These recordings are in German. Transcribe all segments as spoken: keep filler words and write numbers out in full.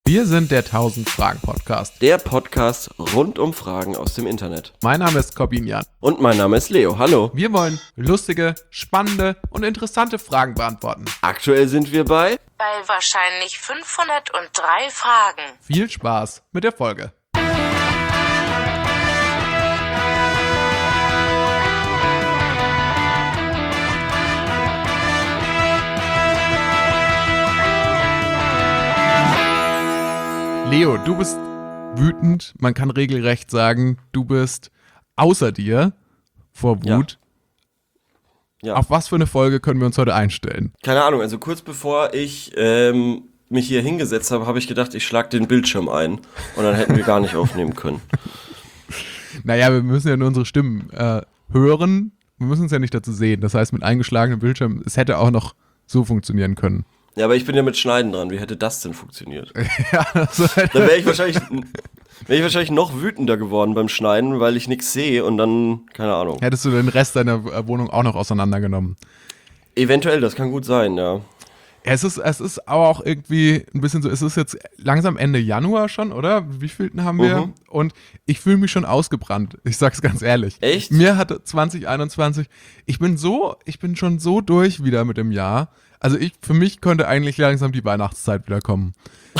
Wir sind der tausend-Fragen-Podcast. Der Podcast rund um Fragen aus dem Internet. Mein Name ist Corbin Jan. Und mein Name ist Leo. Hallo. Wir wollen lustige, spannende und interessante Fragen beantworten. Aktuell sind wir bei... Bei wahrscheinlich fünfhundertdrei Fragen. Viel Spaß mit der Folge. Leo, du bist wütend, man kann regelrecht sagen, du bist außer dir vor Wut. Ja. Ja. Auf was für eine Folge können wir uns heute einstellen? Keine Ahnung, also kurz bevor ich ähm, mich hier hingesetzt habe, habe ich gedacht, ich schlag den Bildschirm ein und dann hätten wir gar nicht aufnehmen können. Naja, wir müssen ja nur unsere Stimmen äh, hören, wir müssen uns ja nicht dazu sehen. Das heißt, mit eingeschlagenem Bildschirm, es hätte auch noch so funktionieren können. Ja, aber ich bin ja mit Schneiden dran. Wie hätte das denn funktioniert? Ja, also, Dann wäre ich wahrscheinlich, wäre ich wahrscheinlich noch wütender geworden beim Schneiden, weil ich nichts sehe und dann, keine Ahnung. Hättest du den Rest deiner Wohnung auch noch auseinandergenommen? Eventuell, das kann gut sein, ja. Es ist, es ist aber auch irgendwie ein bisschen so, es ist jetzt langsam Ende Januar schon, oder? Wie vielten haben wir? Mhm. Und ich fühle mich schon ausgebrannt. Ich sag's ganz ehrlich. Echt? Mir hatte zwanzig einundzwanzig, ich bin so, ich bin schon so durch wieder mit dem Jahr. Also ich, für mich könnte eigentlich langsam die Weihnachtszeit wieder kommen.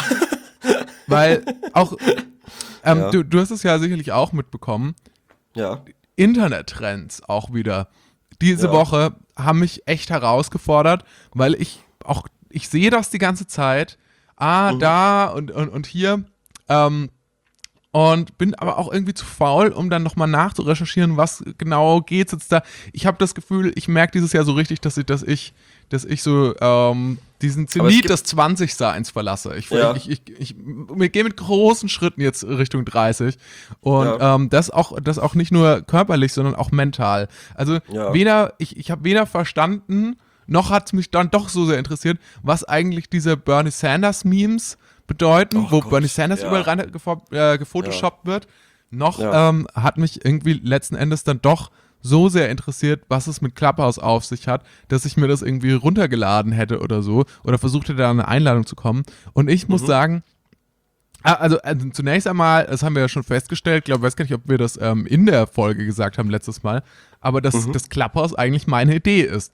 Weil auch, ähm, Ja. du, du hast es ja sicherlich auch mitbekommen, Ja. Internettrends auch wieder. Diese Ja. Woche haben mich echt herausgefordert, weil ich auch, ich sehe das die ganze Zeit, ah, Mhm. da und, und, und hier, ähm, und bin aber auch irgendwie zu faul, um dann nochmal nachzurecherchieren, was genau geht's jetzt da. Ich habe das Gefühl, ich merke dieses Jahr so richtig, dass ich, dass ich, dass ich so ähm, diesen Aber es Zenit gibt- des zwanzigseins verlasse. Ich, Ja. ich, ich, ich, ich gehe mit großen Schritten jetzt Richtung dreißig und Ja. ähm, das auch, das auch nicht nur körperlich, sondern auch mental. Also Ja. weder, ich, ich habe weder verstanden, noch hat es mich dann doch so sehr interessiert, was eigentlich diese Bernie Sanders Memes bedeuten, Oh wo Gott, Bernie Sanders ja. überall rein gefo- äh, gefotoshoppt wird. Noch Ja. ähm, hat mich irgendwie letzten Endes dann doch so sehr interessiert, was es mit Clubhouse auf sich hat, dass ich mir das irgendwie runtergeladen hätte oder so oder versucht hätte, da eine Einladung zu kommen. Und ich muss Mhm. sagen, ah, also, also zunächst einmal, das haben wir ja schon festgestellt, ich glaube, weiß gar nicht, ob wir das ähm, in der Folge gesagt haben letztes Mal, aber dass Mhm. das Clubhouse eigentlich meine Idee ist.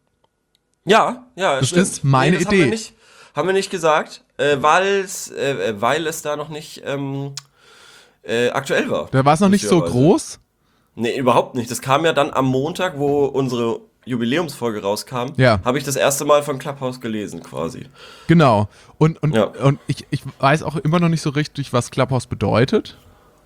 Ja, ja, Das stimmt. ist meine das Idee. Haben wir nicht, haben wir nicht gesagt, äh, weil's, äh, äh, weil es da noch nicht ähm, äh, aktuell war. Da war es noch nicht so Lustigerweise. groß. Nee, überhaupt nicht. Das kam ja dann am Montag, wo unsere Jubiläumsfolge rauskam, Ja. habe ich das erste Mal von Clubhouse gelesen quasi. Genau. Und, und, Ja. und ich, ich weiß auch immer noch nicht so richtig, was Clubhouse bedeutet.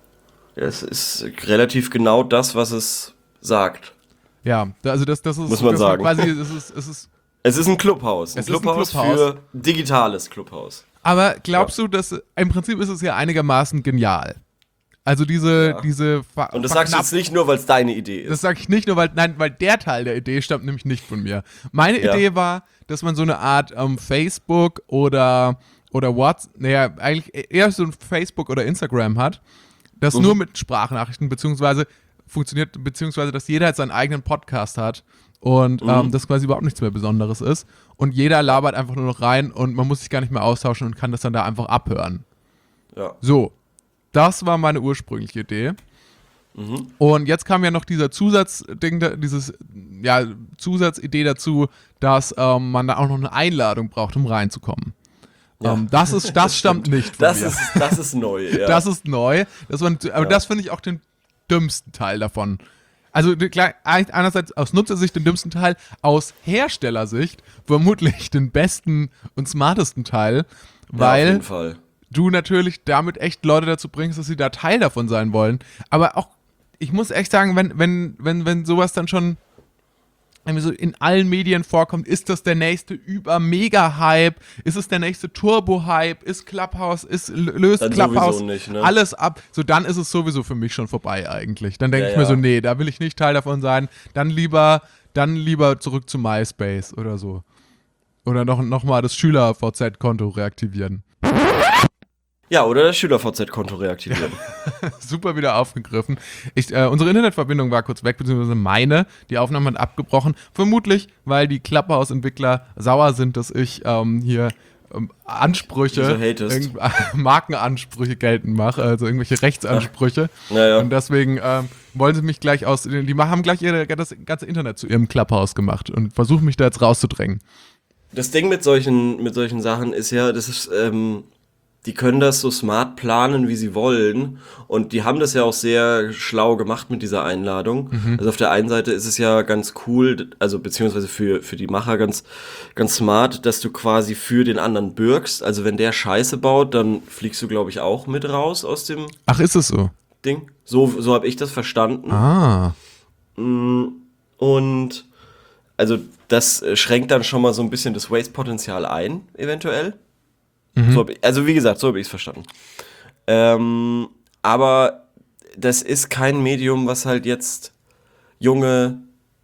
Ja, es ist relativ genau das, was es sagt. Ja, da- also das, das ist Muss man das sagen. Quasi, es ist, es ist, Es ist ein Clubhouse. Ein Es ist ein Clubhouse Clubhouse. für digitales Clubhouse. aber glaubst du, dass im Prinzip ist es ja einigermaßen genial. Also diese, Ja. diese Ver Und das sagst du jetzt nicht nur, weil es deine Idee ist. Das sage ich nicht nur, weil, nein, weil der Teil der Idee stammt nämlich nicht von mir. Meine Ja. Idee war, dass man so eine Art ähm, Facebook oder, oder WhatsApp, naja, eigentlich eher so ein Facebook oder Instagram hat, das Mhm. nur mit Sprachnachrichten beziehungsweise funktioniert, beziehungsweise dass jeder halt seinen eigenen Podcast hat und Mhm. ähm, das quasi überhaupt nichts mehr Besonderes ist und jeder labert einfach nur noch rein und man muss sich gar nicht mehr austauschen und kann das dann da einfach abhören. ja. So, das war meine ursprüngliche Idee. Mhm. Und jetzt kam ja noch dieser Zusatzding, da- dieses, ja, Zusatzidee dazu, dass ähm, man da auch noch eine Einladung braucht, um reinzukommen. Ja. Ähm, das ist, das stammt nicht von Das mir. ist, das ist neu, ja. Das ist neu. Das war, aber Ja. das finde ich auch den dümmsten Teil davon. Also die- klar, einerseits aus Nutzersicht den dümmsten Teil, aus Herstellersicht vermutlich den besten und smartesten Teil, Ja, auf weil jeden Fall. du natürlich damit echt Leute dazu bringst, dass sie da Teil davon sein wollen. Aber auch, ich muss echt sagen, wenn, wenn, wenn, wenn sowas dann schon irgendwie so in allen Medien vorkommt, ist das der nächste Über-Mega-Hype? Ist es der nächste Turbo-Hype? Ist Clubhouse, ist, löst Dann Clubhouse sowieso nicht, ne? alles ab? So, dann ist es sowieso für mich schon vorbei eigentlich. Dann denke Ja, ich mir ja. so, nee, da will ich nicht Teil davon sein. Dann lieber, dann lieber zurück zu MySpace oder so. Oder noch, noch mal das Schüler-V Z-Konto reaktivieren. Ja, oder das Schüler-V Z-Konto reaktivieren. Super wieder aufgegriffen. Ich, äh, unsere Internetverbindung war kurz weg, beziehungsweise meine. Die Aufnahme hat abgebrochen. Vermutlich, weil die Clubhouse-Entwickler sauer sind, dass ich ähm, hier ähm, Ansprüche, Die du hatest. irgend- Markenansprüche geltend mache, also irgendwelche Rechtsansprüche. Naja. Und deswegen ähm, wollen sie mich gleich aus, die haben gleich ihre, das ganze Internet zu ihrem Clubhouse gemacht und versuchen mich da jetzt rauszudrängen. Das Ding mit solchen, mit solchen Sachen ist ja, das ist, ähm, die können das so smart planen, wie sie wollen. Und die haben das ja auch sehr schlau gemacht mit dieser Einladung. Mhm. Also auf der einen Seite ist es ja ganz cool, also beziehungsweise für, für die Macher ganz, ganz smart, dass du quasi für den anderen bürgst. Also wenn der Scheiße baut, dann fliegst du, glaube ich, auch mit raus aus dem Ach, ist es so? Ding. So, so habe ich das verstanden. Ah. Und also das äh, schränkt dann schon mal so ein bisschen das Waste-Potenzial ein, eventuell. So hab ich, also wie gesagt, so habe ich es verstanden. Ähm, aber das ist kein Medium, was halt jetzt junge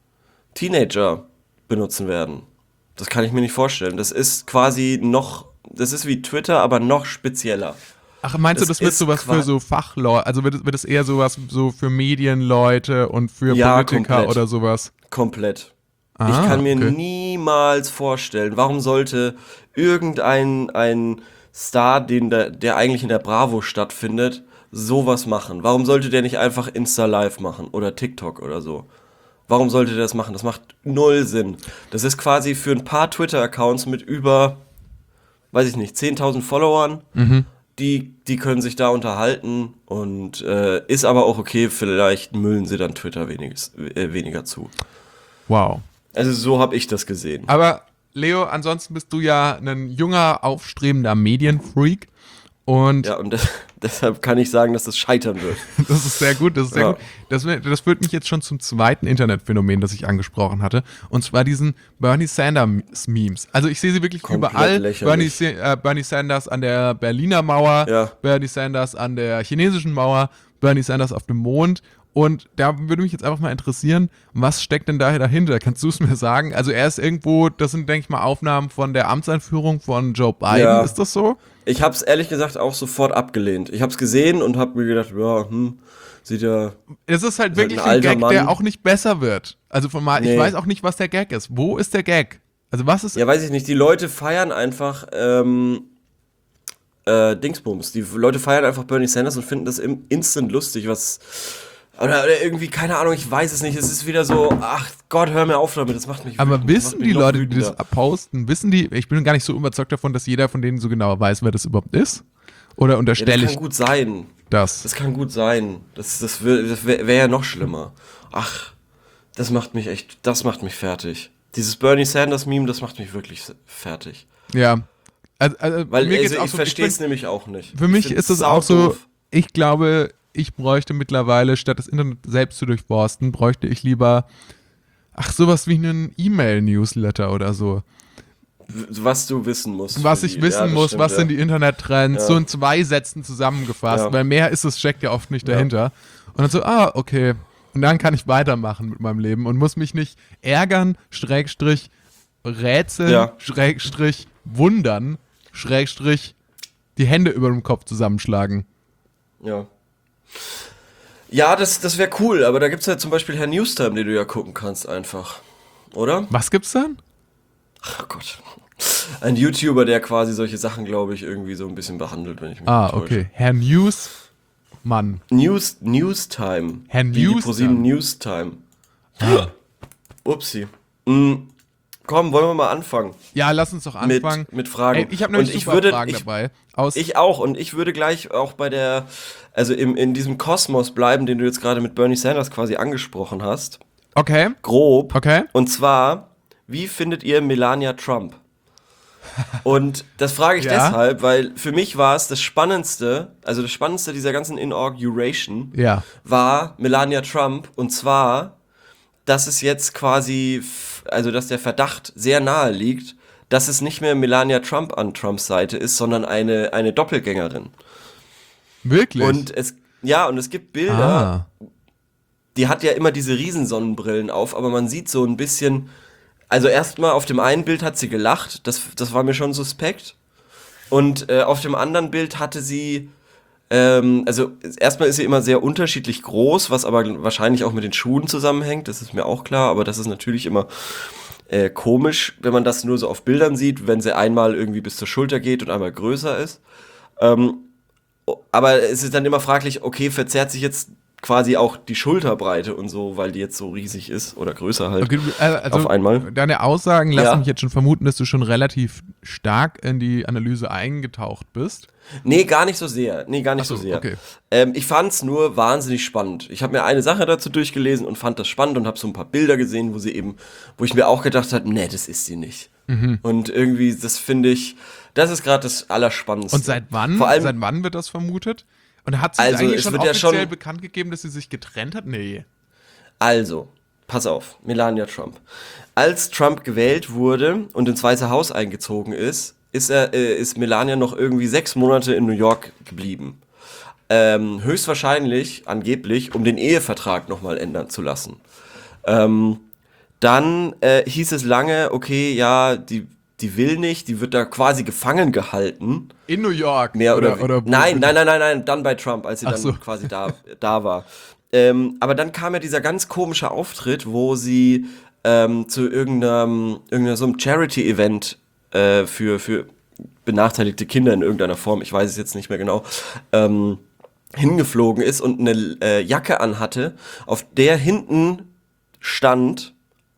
Teenager benutzen werden. Das kann ich mir nicht vorstellen. Das ist quasi noch, das ist wie Twitter, aber noch spezieller. Ach, meinst Das du, das wird ist sowas qua- für so Fachleute, also wird es, wird es eher sowas so für Medienleute und für Ja, Politiker komplett. oder sowas? Komplett. Ah, ich kann mir okay. niemals vorstellen, warum sollte irgendein ein Star, den der, der eigentlich in der Bravo stattfindet, sowas machen? Warum sollte der nicht einfach Insta Live machen oder TikTok oder so? Warum sollte der das machen? Das macht null Sinn. Das ist quasi für ein paar Twitter-Accounts mit über, weiß ich nicht, zehntausend Followern, Mhm. die, die können sich da unterhalten und äh, ist aber auch okay, vielleicht müllen sie dann Twitter weniges, äh, weniger zu. Wow. Also so habe ich das gesehen. Aber Leo, ansonsten bist du ja ein junger, aufstrebender Medienfreak und Ja, und das, deshalb kann ich sagen, dass das scheitern wird. das ist sehr gut, das ist sehr Ja. gut. Das, das führt mich jetzt schon zum zweiten Internetphänomen, das ich angesprochen hatte, und zwar diesen Bernie Sanders Memes. Also ich sehe sie wirklich Komplett überall. lächerlich. Bernie, Sa- äh, Bernie Sanders an der Berliner Mauer, Ja. Bernie Sanders an der chinesischen Mauer, Bernie Sanders auf dem Mond. Und da würde mich jetzt einfach mal interessieren, was steckt denn da dahinter? Kannst du es mir sagen? Also er ist irgendwo, das sind, denke ich mal, Aufnahmen von der Amtseinführung von Joe Biden, Ja. ist das so? Ich habe es ehrlich gesagt auch sofort abgelehnt. Ich habe es gesehen und habe mir gedacht, ja, hm, sieht ja... Es ist halt Ist halt wirklich ein ein, alter Gag, Mann. der auch nicht besser wird. Also von mal, ich Nee. weiß auch nicht, was der Gag ist. Wo ist der Gag? Also was ist... Ja, weiß ich nicht. Die Leute feiern einfach ähm, äh, Dingsbums. Die Leute feiern einfach Bernie Sanders und finden das im instant lustig, was... Oder, oder irgendwie, keine Ahnung, ich weiß es nicht. Es ist wieder so, ach Gott, hör mir auf damit, das macht mich Aber wütend, das wissen macht mich die noch Leute, die das wütender. posten, wissen die, ich bin gar nicht so überzeugt davon, dass jeder von denen so genau weiß, wer das überhaupt ist? Oder Ja, das unterstelle kann ich gut sein. das? Das kann gut sein. Das, das, wär- das wäre wär ja noch schlimmer. Ach, das macht mich echt, das macht mich fertig. Dieses Bernie Sanders Meme, das macht mich wirklich s- fertig. Ja. Also, also Weil mir geht's also, auch ich so, verstehe es bin- nämlich auch nicht. Für Ich mich find's ist es auch so, saudoof. ich glaube, ich bräuchte mittlerweile, statt das Internet selbst zu durchforsten, bräuchte ich lieber, ach, sowas wie einen E-Mail-Newsletter oder so. W- Was du wissen musst. Was für ich die- wissen ja, das muss, stimmt, was ja. sind die Internettrends, Ja. so in zwei Sätzen zusammengefasst, Ja. weil mehr ist es, steckt ja oft nicht Ja. dahinter. Und dann so, ah, okay. Und dann kann ich weitermachen mit meinem Leben und muss mich nicht ärgern, Schrägstrich, rätseln, Ja. Schrägstrich, wundern, Schrägstrich, die Hände über dem Kopf zusammenschlagen. Ja. Ja, das, das wäre cool, aber da gibt's ja zum Beispiel Herrn Newstime, den du ja gucken kannst einfach. Oder? Was gibt's dann? Ach Gott. Ein YouTuber, der quasi solche Sachen, glaube ich, irgendwie so ein bisschen behandelt, wenn ich mich Ah, nicht täusche. okay. Herr News, Mann. News, Newstime. Herr Wie die Newstime. ProSieben Newstime. Upsi. Mm, komm, wollen wir mal anfangen Ja, lass uns doch mit, anfangen. mit Fragen. Ey, ich habe nämlich Und ich super würde, Fragen ich, dabei. Aus Ich auch. Und ich würde gleich auch bei der, also im, in diesem Kosmos bleiben, den du jetzt gerade mit Bernie Sanders quasi angesprochen hast. okay, Grob. okay. Und zwar, wie findet ihr Melania Trump? Und das frage ich Ja. deshalb, weil für mich war es das Spannendste, also das Spannendste dieser ganzen Inauguration Ja. war Melania Trump. Und zwar, dass es jetzt quasi, f- also dass der Verdacht sehr nahe liegt, dass es nicht mehr Melania Trump an Trumps Seite ist, sondern eine, eine Doppelgängerin. Wirklich? Und es, ja, und es gibt Bilder, ah. die hat ja immer diese Riesensonnenbrillen auf, aber man sieht so ein bisschen, also erstmal auf dem einen Bild hat sie gelacht, das, das war mir schon suspekt. Und äh, auf dem anderen Bild hatte sie, ähm, also erstmal ist sie immer sehr unterschiedlich groß, was aber wahrscheinlich auch mit den Schuhen zusammenhängt, das ist mir auch klar, aber das ist natürlich immer äh, komisch, wenn man das nur so auf Bildern sieht, wenn sie einmal irgendwie bis zur Schulter geht und einmal größer ist. Ähm, aber es ist dann immer fraglich, okay, verzerrt sich jetzt quasi auch die Schulterbreite und so, weil die jetzt so riesig ist oder größer halt Okay, äh, also auf einmal. Deine Aussagen lassen Ja. mich jetzt schon vermuten, dass du schon relativ stark in die Analyse eingetaucht bist. Nee, gar nicht so sehr. Nee, gar nicht Ach so, so sehr. okay. Ähm, ich fand's nur wahnsinnig spannend. Ich habe mir eine Sache dazu durchgelesen und fand das spannend und habe so ein paar Bilder gesehen, wo sie eben, wo ich mir auch gedacht habe, nee, das ist sie nicht. Mhm. Und irgendwie, das finde ich, das ist gerade das Allerspannendste. Und seit wann? Vor allem, seit wann wird das vermutet? Und hat sie Also, eigentlich es schon wird ja offiziell schon- bekannt gegeben, dass sie sich getrennt hat? Nee. Also, pass auf, Melania Trump. Als Trump gewählt wurde und ins Weiße Haus eingezogen ist, ist, er, äh, ist Melania noch irgendwie sechs Monate in New York geblieben. Ähm, höchstwahrscheinlich, angeblich, um den Ehevertrag nochmal ändern zu lassen. Ähm, dann äh, hieß es lange, okay, ja, die, die will nicht, die wird da quasi gefangen gehalten. In New York? Mehr oder, oder, oder wo- nein, nein, nein, nein, nein, dann bei Trump, als sie Ach dann so. quasi da, da war. Ähm, aber dann kam ja dieser ganz komische Auftritt, wo sie ähm, zu irgendeinem, irgendeinem so einem Charity-Event äh, für, für benachteiligte Kinder in irgendeiner Form, ich weiß es jetzt nicht mehr genau, ähm, hingeflogen ist und eine äh, Jacke anhatte, auf der hinten stand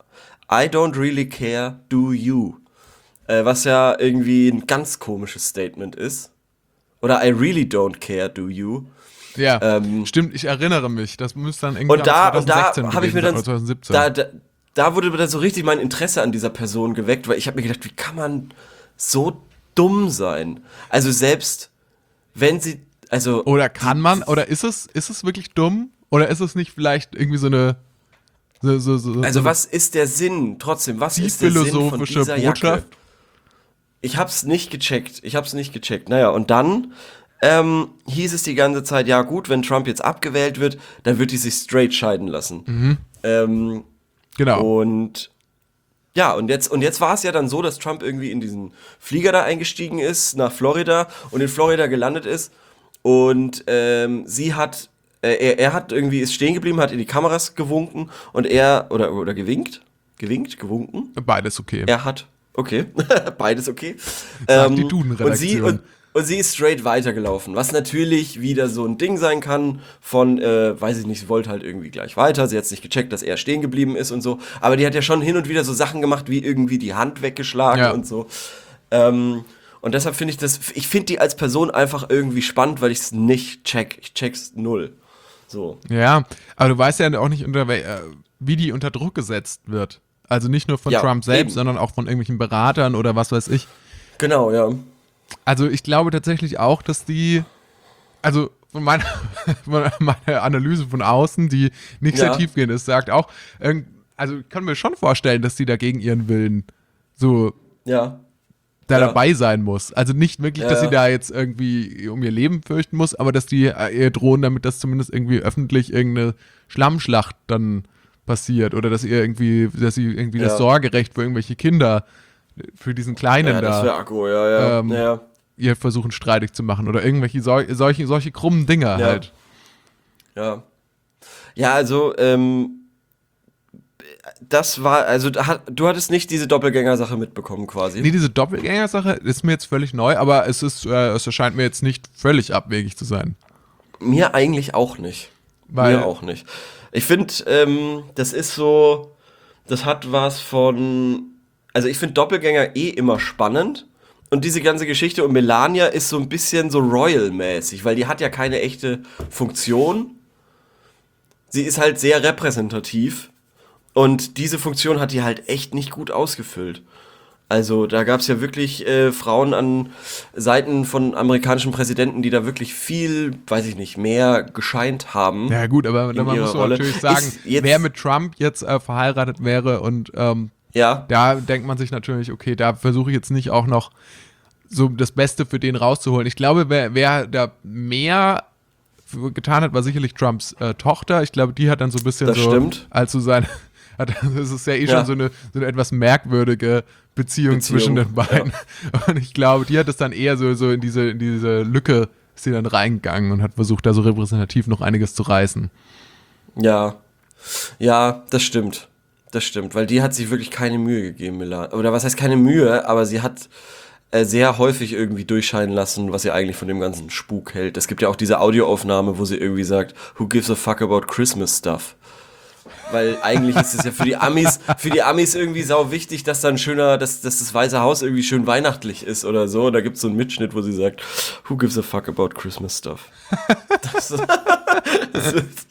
I don't really care, do you? Äh, was ja irgendwie ein ganz komisches Statement ist. Oder I really don't care, do you? Ja, Ähm, stimmt, ich erinnere mich. Das müsste dann irgendwie Und da, und da zwanzig sechzehn habe ich mir gewesen dann, sein, oder zwanzig siebzehn. da, da, da wurde mir dann so richtig mein Interesse an dieser Person geweckt, weil ich habe mir gedacht, wie kann man so dumm sein? Also selbst wenn sie, also Oder kann man, oder ist es, ist es wirklich dumm? Oder ist es nicht vielleicht irgendwie so eine so, so, so, also so was ist der Sinn trotzdem? Was ist der Sinn von tiefphilosophische dieser Jacke? Botschaft? Ich hab's nicht gecheckt. Ich hab's nicht gecheckt. Naja, und dann ähm, hieß es die ganze Zeit, ja gut, wenn Trump jetzt abgewählt wird, dann wird die sich straight scheiden lassen. Mhm. Ähm, Genau. und ja, und jetzt, und jetzt war es ja dann so, dass Trump irgendwie in diesen Flieger da eingestiegen ist, nach Florida und in Florida gelandet ist. Und ähm, sie hat, äh, er, er hat irgendwie, ist stehen geblieben, hat in die Kameras gewunken und er, oder, oder gewinkt? Gewinkt? Gewunken? Beides okay. Er hat, okay, beides okay. Sagt die und sie, Duden-Redaktion. und, und sie ist straight weitergelaufen, was natürlich wieder so ein Ding sein kann von, äh, weiß ich nicht, sie wollte halt irgendwie gleich weiter, sie hat nicht gecheckt, dass er stehen geblieben ist und so, aber die hat ja schon hin und wieder so Sachen gemacht, wie irgendwie die Hand weggeschlagen Ja. und so. Ähm, und deshalb finde ich das, ich finde die als Person einfach irgendwie spannend, weil ich es nicht check, ich check's null. So. Ja, aber du weißt ja auch nicht, unter wel- äh, wie die unter Druck gesetzt wird. Also nicht nur von Ja, Trump selbst, eben. sondern auch von irgendwelchen Beratern oder was weiß ich. Genau, ja. Also ich glaube tatsächlich auch, dass die, also von meiner, von meiner Analyse von außen, die nicht Ja. sehr tiefgehend ist, sagt auch, ähm, also ich kann mir schon vorstellen, dass die da gegen ihren Willen so Ja. da Ja. dabei sein muss. Also nicht wirklich, dass Ja. sie da jetzt irgendwie um ihr Leben fürchten muss, aber dass die äh, ihr drohen damit, dass zumindest irgendwie öffentlich irgendeine Schlammschlacht dann passiert oder dass ihr irgendwie, dass sie irgendwie Ja. das Sorgerecht für irgendwelche Kinder, für diesen Kleinen Ja, das da wäre Akku, ja, ja. Ähm, ja. ihr versuchen streitig zu machen oder irgendwelche sol solche, solche krummen Dinger Ja. halt. Ja. Ja, also, ähm, das war, also da hat, du hattest nicht diese Doppelgänger-Sache mitbekommen quasi. Nee, diese Doppelgänger-Sache ist mir jetzt völlig neu, aber es ist, äh, es erscheint mir jetzt nicht völlig abwegig zu sein. Mir eigentlich auch nicht. Weil- Mir auch nicht. Ich finde, ähm, das ist so, das hat was von, also ich finde Doppelgänger eh immer spannend. Und diese ganze Geschichte um Melania ist so ein bisschen so Royal-mäßig, weil die hat ja keine echte Funktion. Sie ist halt sehr repräsentativ. Und diese Funktion hat die halt echt nicht gut ausgefüllt. Also da gab es ja wirklich äh, Frauen an Seiten von amerikanischen Präsidenten, die da wirklich viel, weiß ich nicht, mehr gescheint haben. Ja gut, aber in da man ihrer muss man Rolle. natürlich sagen, Ist jetzt- wer mit Trump jetzt äh, verheiratet wäre und ähm, Ja, da denkt man sich natürlich, okay, da versuche ich jetzt nicht auch noch so das Beste für den rauszuholen. Ich glaube, wer, wer da mehr für getan hat, war sicherlich Trumps äh, Tochter. Ich glaube, die hat dann so ein bisschen Das so, stimmt. als so sein, hat, das ist ja eh Ja. schon so eine, so eine etwas merkwürdige Beziehung, Beziehung, zwischen den beiden. Und ich glaube, die hat es dann eher so, so in diese, in diese Lücke ist sie dann reingegangen und hat versucht, da so repräsentativ noch einiges zu reißen. ja, ja, das stimmt. Das stimmt, weil die hat sich wirklich keine Mühe gegeben, Melania. Oder was heißt keine Mühe, aber sie hat äh, sehr häufig irgendwie durchscheinen lassen, was sie eigentlich von dem ganzen Spuk hält. Es gibt ja auch diese Audioaufnahme, wo sie irgendwie sagt, who gives a fuck about Christmas stuff? Weil eigentlich ist es ja für die Amis, für die Amis irgendwie sau wichtig, dass dann schöner, dass, dass das Weiße Haus irgendwie schön weihnachtlich ist oder so. Und da gibt es so einen Mitschnitt, wo sie sagt, who gives a fuck about Christmas stuff? Das, das ist,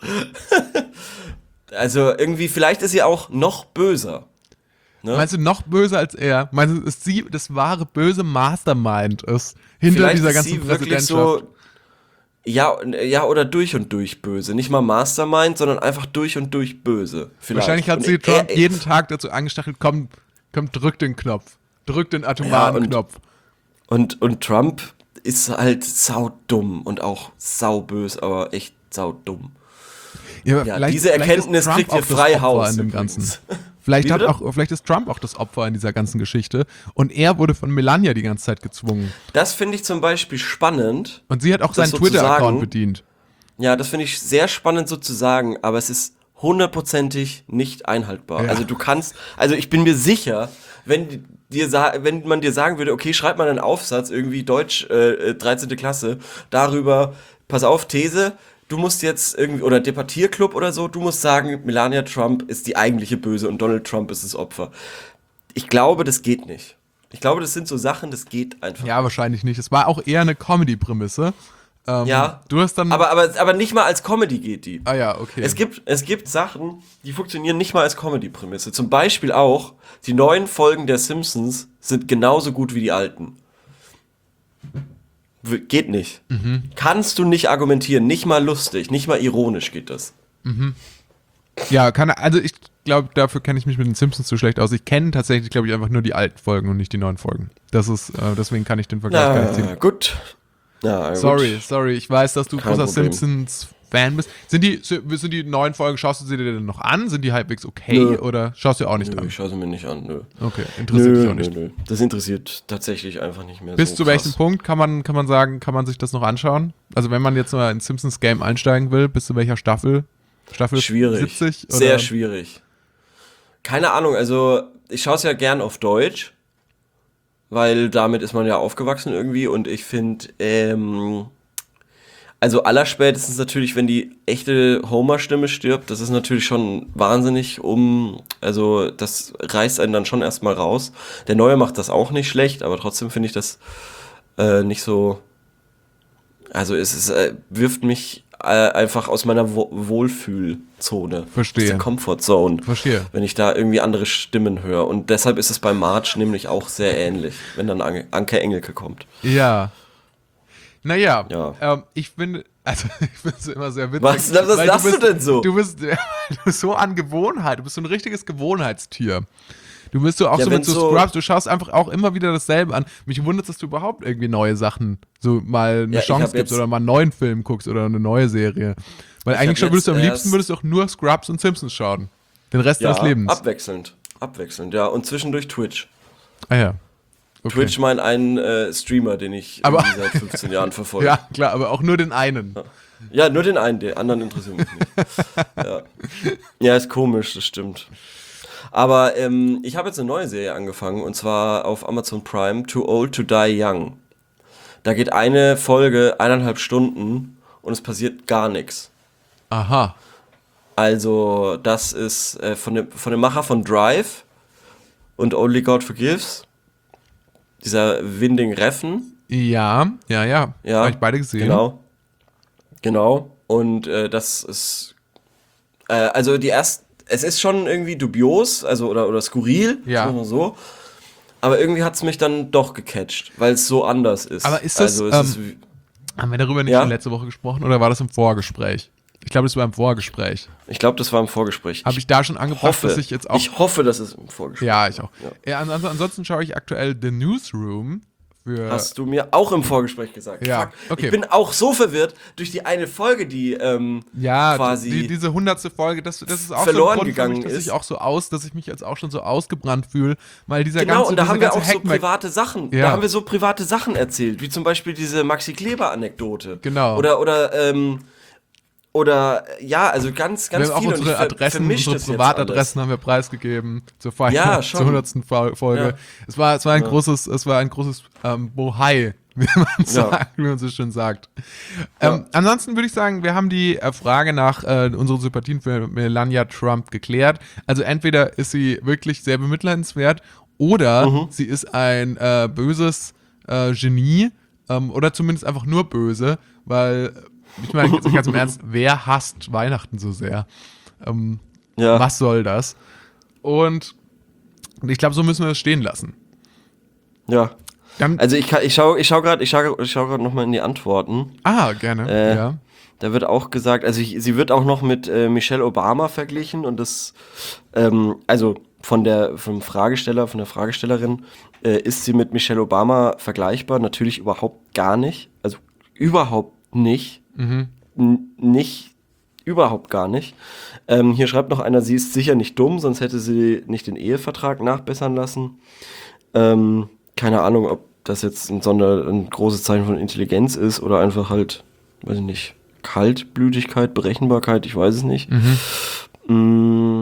also irgendwie, vielleicht ist sie auch noch böser. Ne? Meinst du noch böser als er? Meinst du, dass sie das wahre böse Mastermind ist hinter Vielleicht dieser ist ganzen sie wirklich Präsidentschaft? so, ja, ja, oder durch und durch böse. Nicht mal Mastermind, sondern einfach durch und durch böse. Vielleicht. Wahrscheinlich hat und sie er- Trump er- jeden Tag dazu angestachelt, komm, komm, drück den Knopf. Drück den atomaren Ja, und- Knopf. Und, und Trump ist halt saudumm und auch saubös, aber echt saudumm. Ja, Ja, vielleicht- diese vielleicht Erkenntnis ist Trump kriegt ihr auch das frei Opfer Haus in dem übrigens. Ganzen. Vielleicht, Wie hat bitte? auch, vielleicht ist Trump auch das Opfer in dieser ganzen Geschichte und er wurde von Melania die ganze Zeit gezwungen. Das finde ich zum Beispiel spannend. Und sie hat auch Das seinen Twitter-Account sozusagen- bedient. Ja, das finde ich sehr spannend so zu sagen, aber es ist hundertprozentig nicht einhaltbar. Ja. Also du kannst, also ich bin mir sicher, wenn dir sa- wenn man dir sagen würde, okay, schreib mal einen Aufsatz, irgendwie Deutsch, äh, dreizehnte Klasse, darüber, pass auf, These, du musst jetzt irgendwie, oder Debattierclub oder so, du musst sagen, Melania Trump ist die eigentliche Böse und Donald Trump ist das Opfer. Ich glaube, das geht nicht. Ich glaube, das sind so Sachen, das geht einfach. Ja, wahrscheinlich nicht. Es war auch eher eine Comedy-Prämisse. Ähm, Ja, Du hast dann. aber, aber, aber nicht mal als Comedy geht die. ah ja, okay. Es gibt, es gibt Sachen, die funktionieren nicht mal als Comedy-Prämisse. Zum Beispiel auch, die neuen Folgen der Simpsons sind genauso gut wie die alten. W- Geht nicht. Kannst du nicht argumentieren, nicht mal lustig, nicht mal ironisch geht das. Ja, kann, also ich glaube, dafür kenne ich mich mit den Simpsons zu schlecht aus. Ich kenne tatsächlich, glaube ich, einfach nur die alten Folgen und nicht die neuen Folgen. Das ist, äh, deswegen kann ich den Vergleich gar nicht Na, ziehen. gut. Na, Sorry, gut. sorry, ich weiß, dass du Kein großer Problem. Simpsons-Fan bist. Sind die, sind die neuen Folgen, schaust du sie dir denn noch an? Sind die halbwegs okay Nö. oder schaust du auch nicht Nö, an? ich schaue sie mir nicht an, nö. Okay, interessiert dich Nö, auch nicht. nö, nö. Das interessiert tatsächlich einfach nicht mehr Bis so zu krass. welchem Punkt kann man, kann man sagen, kann man sich das noch anschauen? Also wenn man jetzt mal ins Simpsons Game einsteigen will, bis zu welcher Staffel? Staffel Schwierig. siebzig? Oder? Sehr schwierig. Keine Ahnung, also ich schaue es ja gern auf Deutsch, weil damit ist man ja aufgewachsen irgendwie und ich finde, ähm, also allerspätestens natürlich, wenn die echte Homer-Stimme stirbt, das ist natürlich schon wahnsinnig um, also das reißt einen dann schon erstmal raus. Der Neue macht das auch nicht schlecht, aber trotzdem finde ich das äh, nicht so, also es ist, äh, wirft mich äh, einfach aus meiner Wo- Wohlfühlzone. Verstehe. Aus der Comfortzone. Verstehe. Wenn ich da irgendwie andere Stimmen höre. Und deshalb ist es bei Marge nämlich auch sehr ähnlich, wenn dann An- Anke Engelke kommt. Ja. Naja, Ja. ähm, ich finde, also ich finde es immer sehr witzig. Was- was weil lachst du bist, denn so? Du bist, du bist so an Gewohnheit, du bist so ein richtiges Gewohnheitstier. Du bist so auch Ja, so wenn mit so so- Scrubs, du schaust einfach auch immer wieder dasselbe an. Mich wundert, dass du überhaupt irgendwie neue Sachen, so mal eine Ja, ich Chance hab gibst jetzt- oder mal einen neuen Film guckst oder eine neue Serie. Weil Ich eigentlich hab schon würdest du am jetzt liebsten erst- würdest du auch nur Scrubs und Simpsons schauen. Den Rest deines Lebens. abwechselnd. Abwechselnd, ja. Und zwischendurch Twitch. Ah ja. Okay. Twitch mein einen äh, Streamer, den ich Aber- irgendwie seit fünfzehn Jahren verfolge. Ja, klar, aber auch nur den einen. Ja, nur den einen, den anderen interessiert mich nicht. ja. ja, ist komisch, das stimmt. Aber ähm, ich habe jetzt eine neue Serie angefangen und zwar auf Amazon Prime, Too Old to Die Young. Da geht eine Folge eineinhalb Stunden und es passiert gar nichts. Aha. Also das ist äh, von, dem, von dem Macher von Drive und Only God Forgives. Dieser Winding Refn. Ja, ja, ja. Ja, Habe ich beide gesehen. Genau. Genau. Und äh, das ist, äh, also die erste, es ist schon irgendwie dubios, also oder, oder skurril, Ja. sagen wir mal so. Aber irgendwie hat es mich dann doch gecatcht, weil es so anders ist. Aber ist das, also es ähm, ist wie- Haben wir darüber nicht Ja? schon letzte Woche gesprochen oder war das im Vorgespräch? Ich glaube, das war im Vorgespräch. ich glaube, das war im Vorgespräch. Habe ich da schon angebracht, hoffe, dass ich jetzt auch. ich hoffe, das ist im Vorgespräch. ja, ich auch. Ja. Ja, ans ansonsten schaue ich aktuell The Newsroom für. Hast du mir auch im Vorgespräch gesagt. Ja, Fuck. okay. Ich bin auch so verwirrt durch die eine Folge, die ähm, ja, quasi die, diese hundertste Folge, das, das ist auch verloren so ein Grund für mich, gegangen dass ist. ich auch so aus, dass ich mich jetzt auch schon so ausgebrannt fühle, weil dieser Genau, ganze, und da diese haben wir ganze auch so Hackmack- private Sachen. Ja. Da haben wir so private Sachen erzählt, wie zum Beispiel diese Maxi Kleber-Anekdote. Genau. Oder, oder, ähm, Oder, ja, also ganz, ganz wir haben viel. auch unsere und ich ver- Adressen, vermisch unsere das jetzt Privatadressen haben wir preisgegeben zur Feier, Ja, schon. zur hundertsten Fa- Folge. Ja. Es war, es war ein Ja. großes, es war ein großes ähm, Bohai, wie man Ja. sagt, wie man so schön sagt. Ähm, Ja. Ansonsten würde ich sagen, wir haben die äh, Frage nach äh, unseren Sympathien für Melania Trump geklärt. Also entweder ist sie wirklich sehr bemitleidenswert oder Mhm. sie ist ein äh, böses äh, Genie ähm, oder zumindest einfach nur böse, weil ich meine, jetzt ganz im Ernst, wer hasst Weihnachten so sehr? Ähm, Ja. Was soll das? Und ich glaube, so müssen wir es stehen lassen. Ja. Dann, Also ich, kann- ich schaue ich schau gerade ich schau, ich schau grad nochmal in die Antworten. ah, gerne. Äh, ja. Da wird auch gesagt, also ich, sie wird auch noch mit äh, Michelle Obama verglichen und das, ähm, also von der, vom Fragesteller, von der Fragestellerin, äh, ist sie mit Michelle Obama vergleichbar? Natürlich überhaupt gar nicht. Also überhaupt nicht. Mhm. N- nicht, überhaupt gar nicht. Ähm, hier schreibt noch einer, sie ist sicher nicht dumm, sonst hätte sie nicht den Ehevertrag nachbessern lassen. Ähm, keine Ahnung, ob das jetzt ein, Sonder, ein großes Zeichen von Intelligenz ist oder einfach halt, weiß ich nicht, Kaltblütigkeit, Berechenbarkeit, ich weiß es nicht. Mm,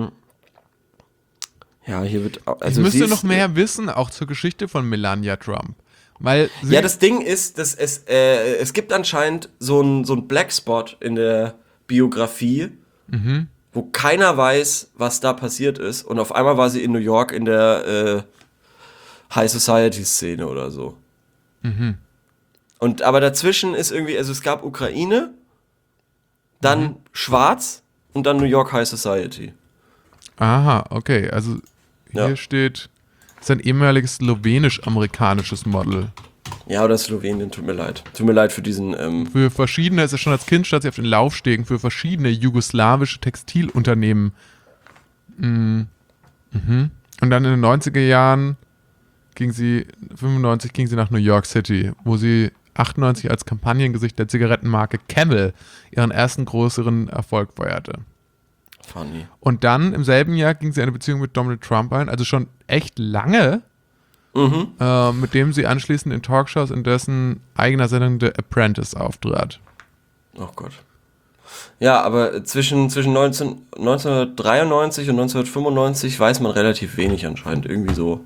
ja, hier wird, au- also ich müsste sie ist, noch mehr wissen, auch zur Geschichte von Melania Trump. Weil sie, Ja, das Ding ist, dass es, äh, es gibt anscheinend so einen so einen Blackspot in der Biografie, Mhm. wo keiner weiß, was da passiert ist. Und auf einmal war sie in New York in der äh, High Society Szene oder so. Mhm. Und aber dazwischen ist irgendwie, also es gab Ukraine, dann Mhm. Schwarz und dann New York High Society. aha, okay, also hier Ja. steht, ist ein ehemaliges slowenisch-amerikanisches Model. Ja, oder Slowenien, tut mir leid. Tut mir leid für diesen, ähm, Für verschiedene, es ist schon als Kind stand sie auf den Laufstegen für verschiedene jugoslawische Textilunternehmen. Mm, Mhm. Und dann in den neunziger Jahren ging sie, fünfundneunzig ging sie nach New York City, wo sie achtundneunzig als Kampagnengesicht der Zigarettenmarke Camel ihren ersten größeren Erfolg feierte. funny. Und dann im selben Jahr ging sie eine Beziehung mit Donald Trump ein, also schon echt lange, Mhm. äh, mit dem sie anschließend in Talkshows in dessen eigener Sendung The Apprentice auftrat. Oh Gott. Ja, aber zwischen, zwischen neunzehn, neunzehnhundertdreiundneunzig und neunzehnhundertfünfundneunzig weiß man relativ wenig anscheinend. Irgendwie so.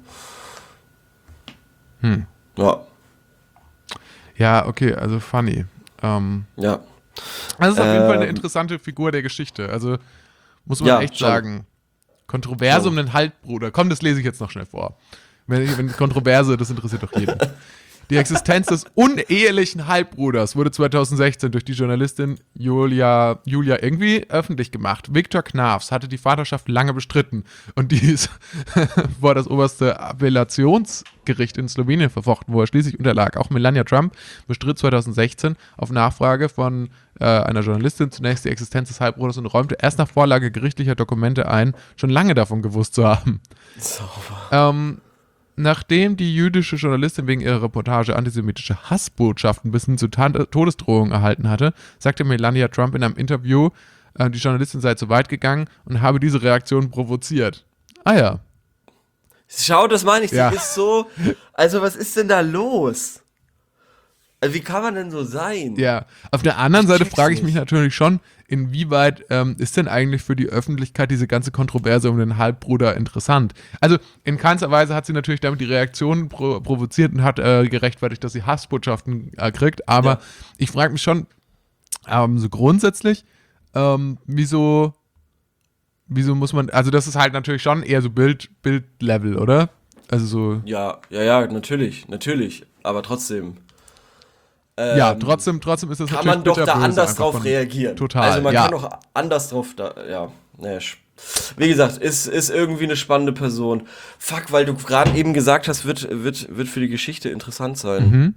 Hm. Ja, Ja, okay, also funny. Ähm, ja. das ist auf jeden Fall eine Ähm, interessante Figur der Geschichte. Also muss man Ja, echt schon. sagen. Kontroverse Schon. um den Halbbruder. Komm, das lese ich jetzt noch schnell vor. Wenn, wenn Kontroverse, das interessiert doch jeden. Die Existenz des unehelichen Halbbruders wurde zweitausendsechzehn durch die Journalistin Julia, Julia irgendwie öffentlich gemacht. Viktor Knafs hatte die Vaterschaft lange bestritten und dies vor das oberste Appellationsgericht in Slowenien verfochten, wo er schließlich unterlag. Auch Melania Trump bestritt zweitausendsechzehn auf Nachfrage von äh, einer Journalistin zunächst die Existenz des Halbbruders und räumte erst nach Vorlage gerichtlicher Dokumente ein, schon lange davon gewusst zu haben. Sauber. Ähm, Nachdem die jüdische Journalistin wegen ihrer Reportage antisemitische Hassbotschaften bis hin zu Tan- Todesdrohungen erhalten hatte, sagte Melania Trump in einem Interview, äh, die Journalistin sei zu weit gegangen und habe diese Reaktion provoziert. Ah ja. Schau, das meine ich. Sie Ja. ist so. Also, was ist denn da los? Also, wie kann man denn so sein? Ja, auf der anderen Ich Seite check's frage ich mich nicht. natürlich schon, inwieweit ähm, ist denn eigentlich für die Öffentlichkeit diese ganze Kontroverse um den Halbbruder interessant? Also in keinster Weise hat sie natürlich damit die Reaktion pro provoziert und hat äh, gerechtfertigt, dass sie Hassbotschaften äh, kriegt, aber Ja. ich frage mich schon, ähm, so grundsätzlich, ähm, wieso, wieso muss man, also das ist halt natürlich schon eher so Bild, Bild-Level, oder? Also so, Ja, ja, ja, natürlich, natürlich. Aber trotzdem. Ähm, ja, trotzdem, trotzdem ist das kann natürlich man doch da bitterböse anders einfach drauf von- reagieren. Total, Also man ja. kann doch anders drauf da, ja. Naja, sch- wie gesagt, ist, ist irgendwie eine spannende Person. Fuck, weil du gerade eben gesagt hast, wird, wird, wird für die Geschichte interessant sein. Mhm.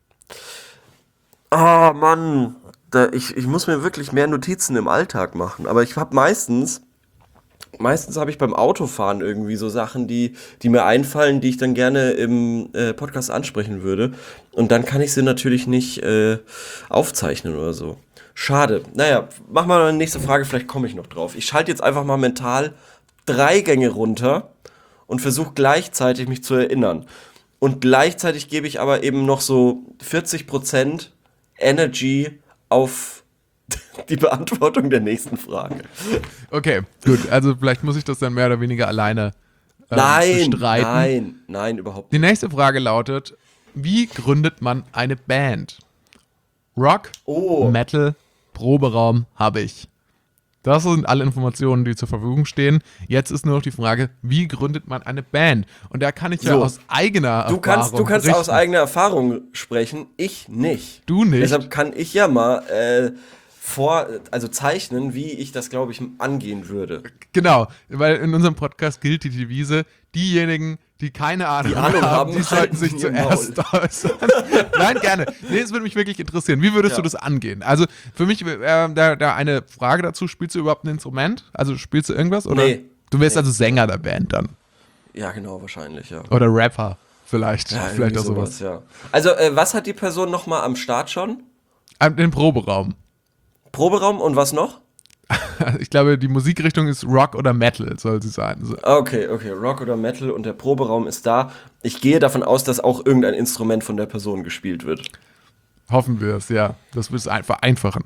Ah, Mann. Da, ich, ich muss mir wirklich mehr Notizen im Alltag machen. Aber ich habe meistens, meistens habe ich beim Autofahren irgendwie so Sachen, die, die mir einfallen, die ich dann gerne im äh, Podcast ansprechen würde. Und dann kann ich sie natürlich nicht äh, aufzeichnen oder so. Schade. Naja, mach mal eine nächste Frage, vielleicht komme ich noch drauf. Ich schalte jetzt einfach mal mental drei Gänge runter und versuche gleichzeitig mich zu erinnern. Und gleichzeitig gebe ich aber eben noch so vierzig Prozent Energy auf die Beantwortung der nächsten Frage. Okay, gut. Also vielleicht muss ich das dann mehr oder weniger alleine ähm, Nein, bestreiten. nein, nein, überhaupt Die nicht. nächste Frage lautet, wie gründet man eine Band? Rock, Oh. Metal, Proberaum habe ich. Das sind alle Informationen, die zur Verfügung stehen. Jetzt ist nur noch die Frage, wie gründet man eine Band? Und da kann ich ja So. aus eigener Du Erfahrung kannst, du kannst berichten. aus eigener Erfahrung sprechen, ich nicht. Du nicht? Deshalb kann ich ja mal äh, vor, also zeichnen, wie ich das, glaube ich, angehen würde. Genau, weil in unserem Podcast gilt die Devise, diejenigen, die keine Ahnung, Die Ahnung haben, die sollten halten sich ihr zuerst äußern. Nein, gerne. Nee, es würde mich wirklich interessieren. Wie würdest Ja. du das angehen? Also für mich, äh, da, da eine Frage dazu, spielst du überhaupt ein Instrument? Also spielst du irgendwas? Oder? Nee. Du wärst Nee. also Sänger der Band dann. Ja, genau, wahrscheinlich, ja. Oder Rapper vielleicht. Ja, vielleicht irgendwie auch sowas. ja. Also, äh, was hat die Person nochmal am Start schon? Ähm, Den Proberaum. Proberaum und was noch? Ich glaube, die Musikrichtung ist Rock oder Metal, soll sie sein. So. Okay, okay, Rock oder Metal und der Proberaum ist da. Ich gehe davon aus, dass auch irgendein Instrument von der Person gespielt wird. Hoffen wir es, ja. Das wird es einfach vereinfachen.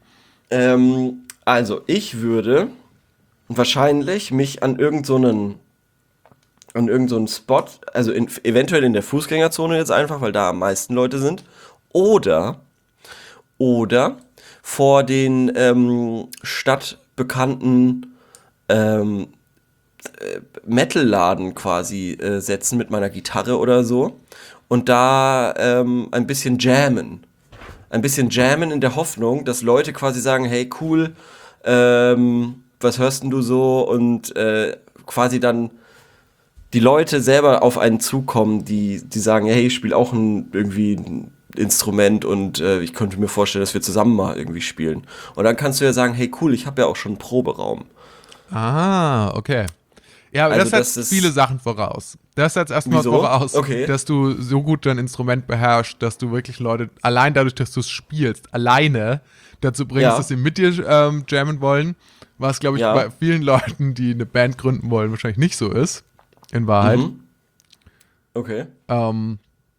Ähm, also, ich würde wahrscheinlich mich an irgendeinen so einen- an irgendeinen so einen Spot, also in, eventuell in der Fußgängerzone jetzt einfach, weil da am meisten Leute sind, oder, oder vor den ähm, stadtbekannten ähm, äh, Metal-Laden quasi äh, setzen mit meiner Gitarre oder so und da ähm, ein bisschen jammen. Ein bisschen jammen in der Hoffnung, dass Leute quasi sagen, hey, cool, ähm, was hörst denn du so? Und äh, quasi dann die Leute selber auf einen zukommen, die, die sagen, hey, ich spiele auch ein, irgendwie ein Instrument und äh, ich könnte mir vorstellen, dass wir zusammen mal irgendwie spielen. Und dann kannst du ja sagen, hey, cool, ich habe ja auch schon einen Proberaum. Ah, okay. Ja, aber Also das das setzt ist- viele Sachen voraus. Das setzt erstmal Wieso? voraus, Okay. dass du so gut dein Instrument beherrschst, dass du wirklich Leute, allein dadurch, dass du es spielst, alleine dazu bringst, Ja. dass sie mit dir ähm, jammen wollen, was, glaube ich, Ja. bei vielen Leuten, die eine Band gründen wollen, wahrscheinlich nicht so ist, in Wahrheit. Mhm. Okay. Ähm,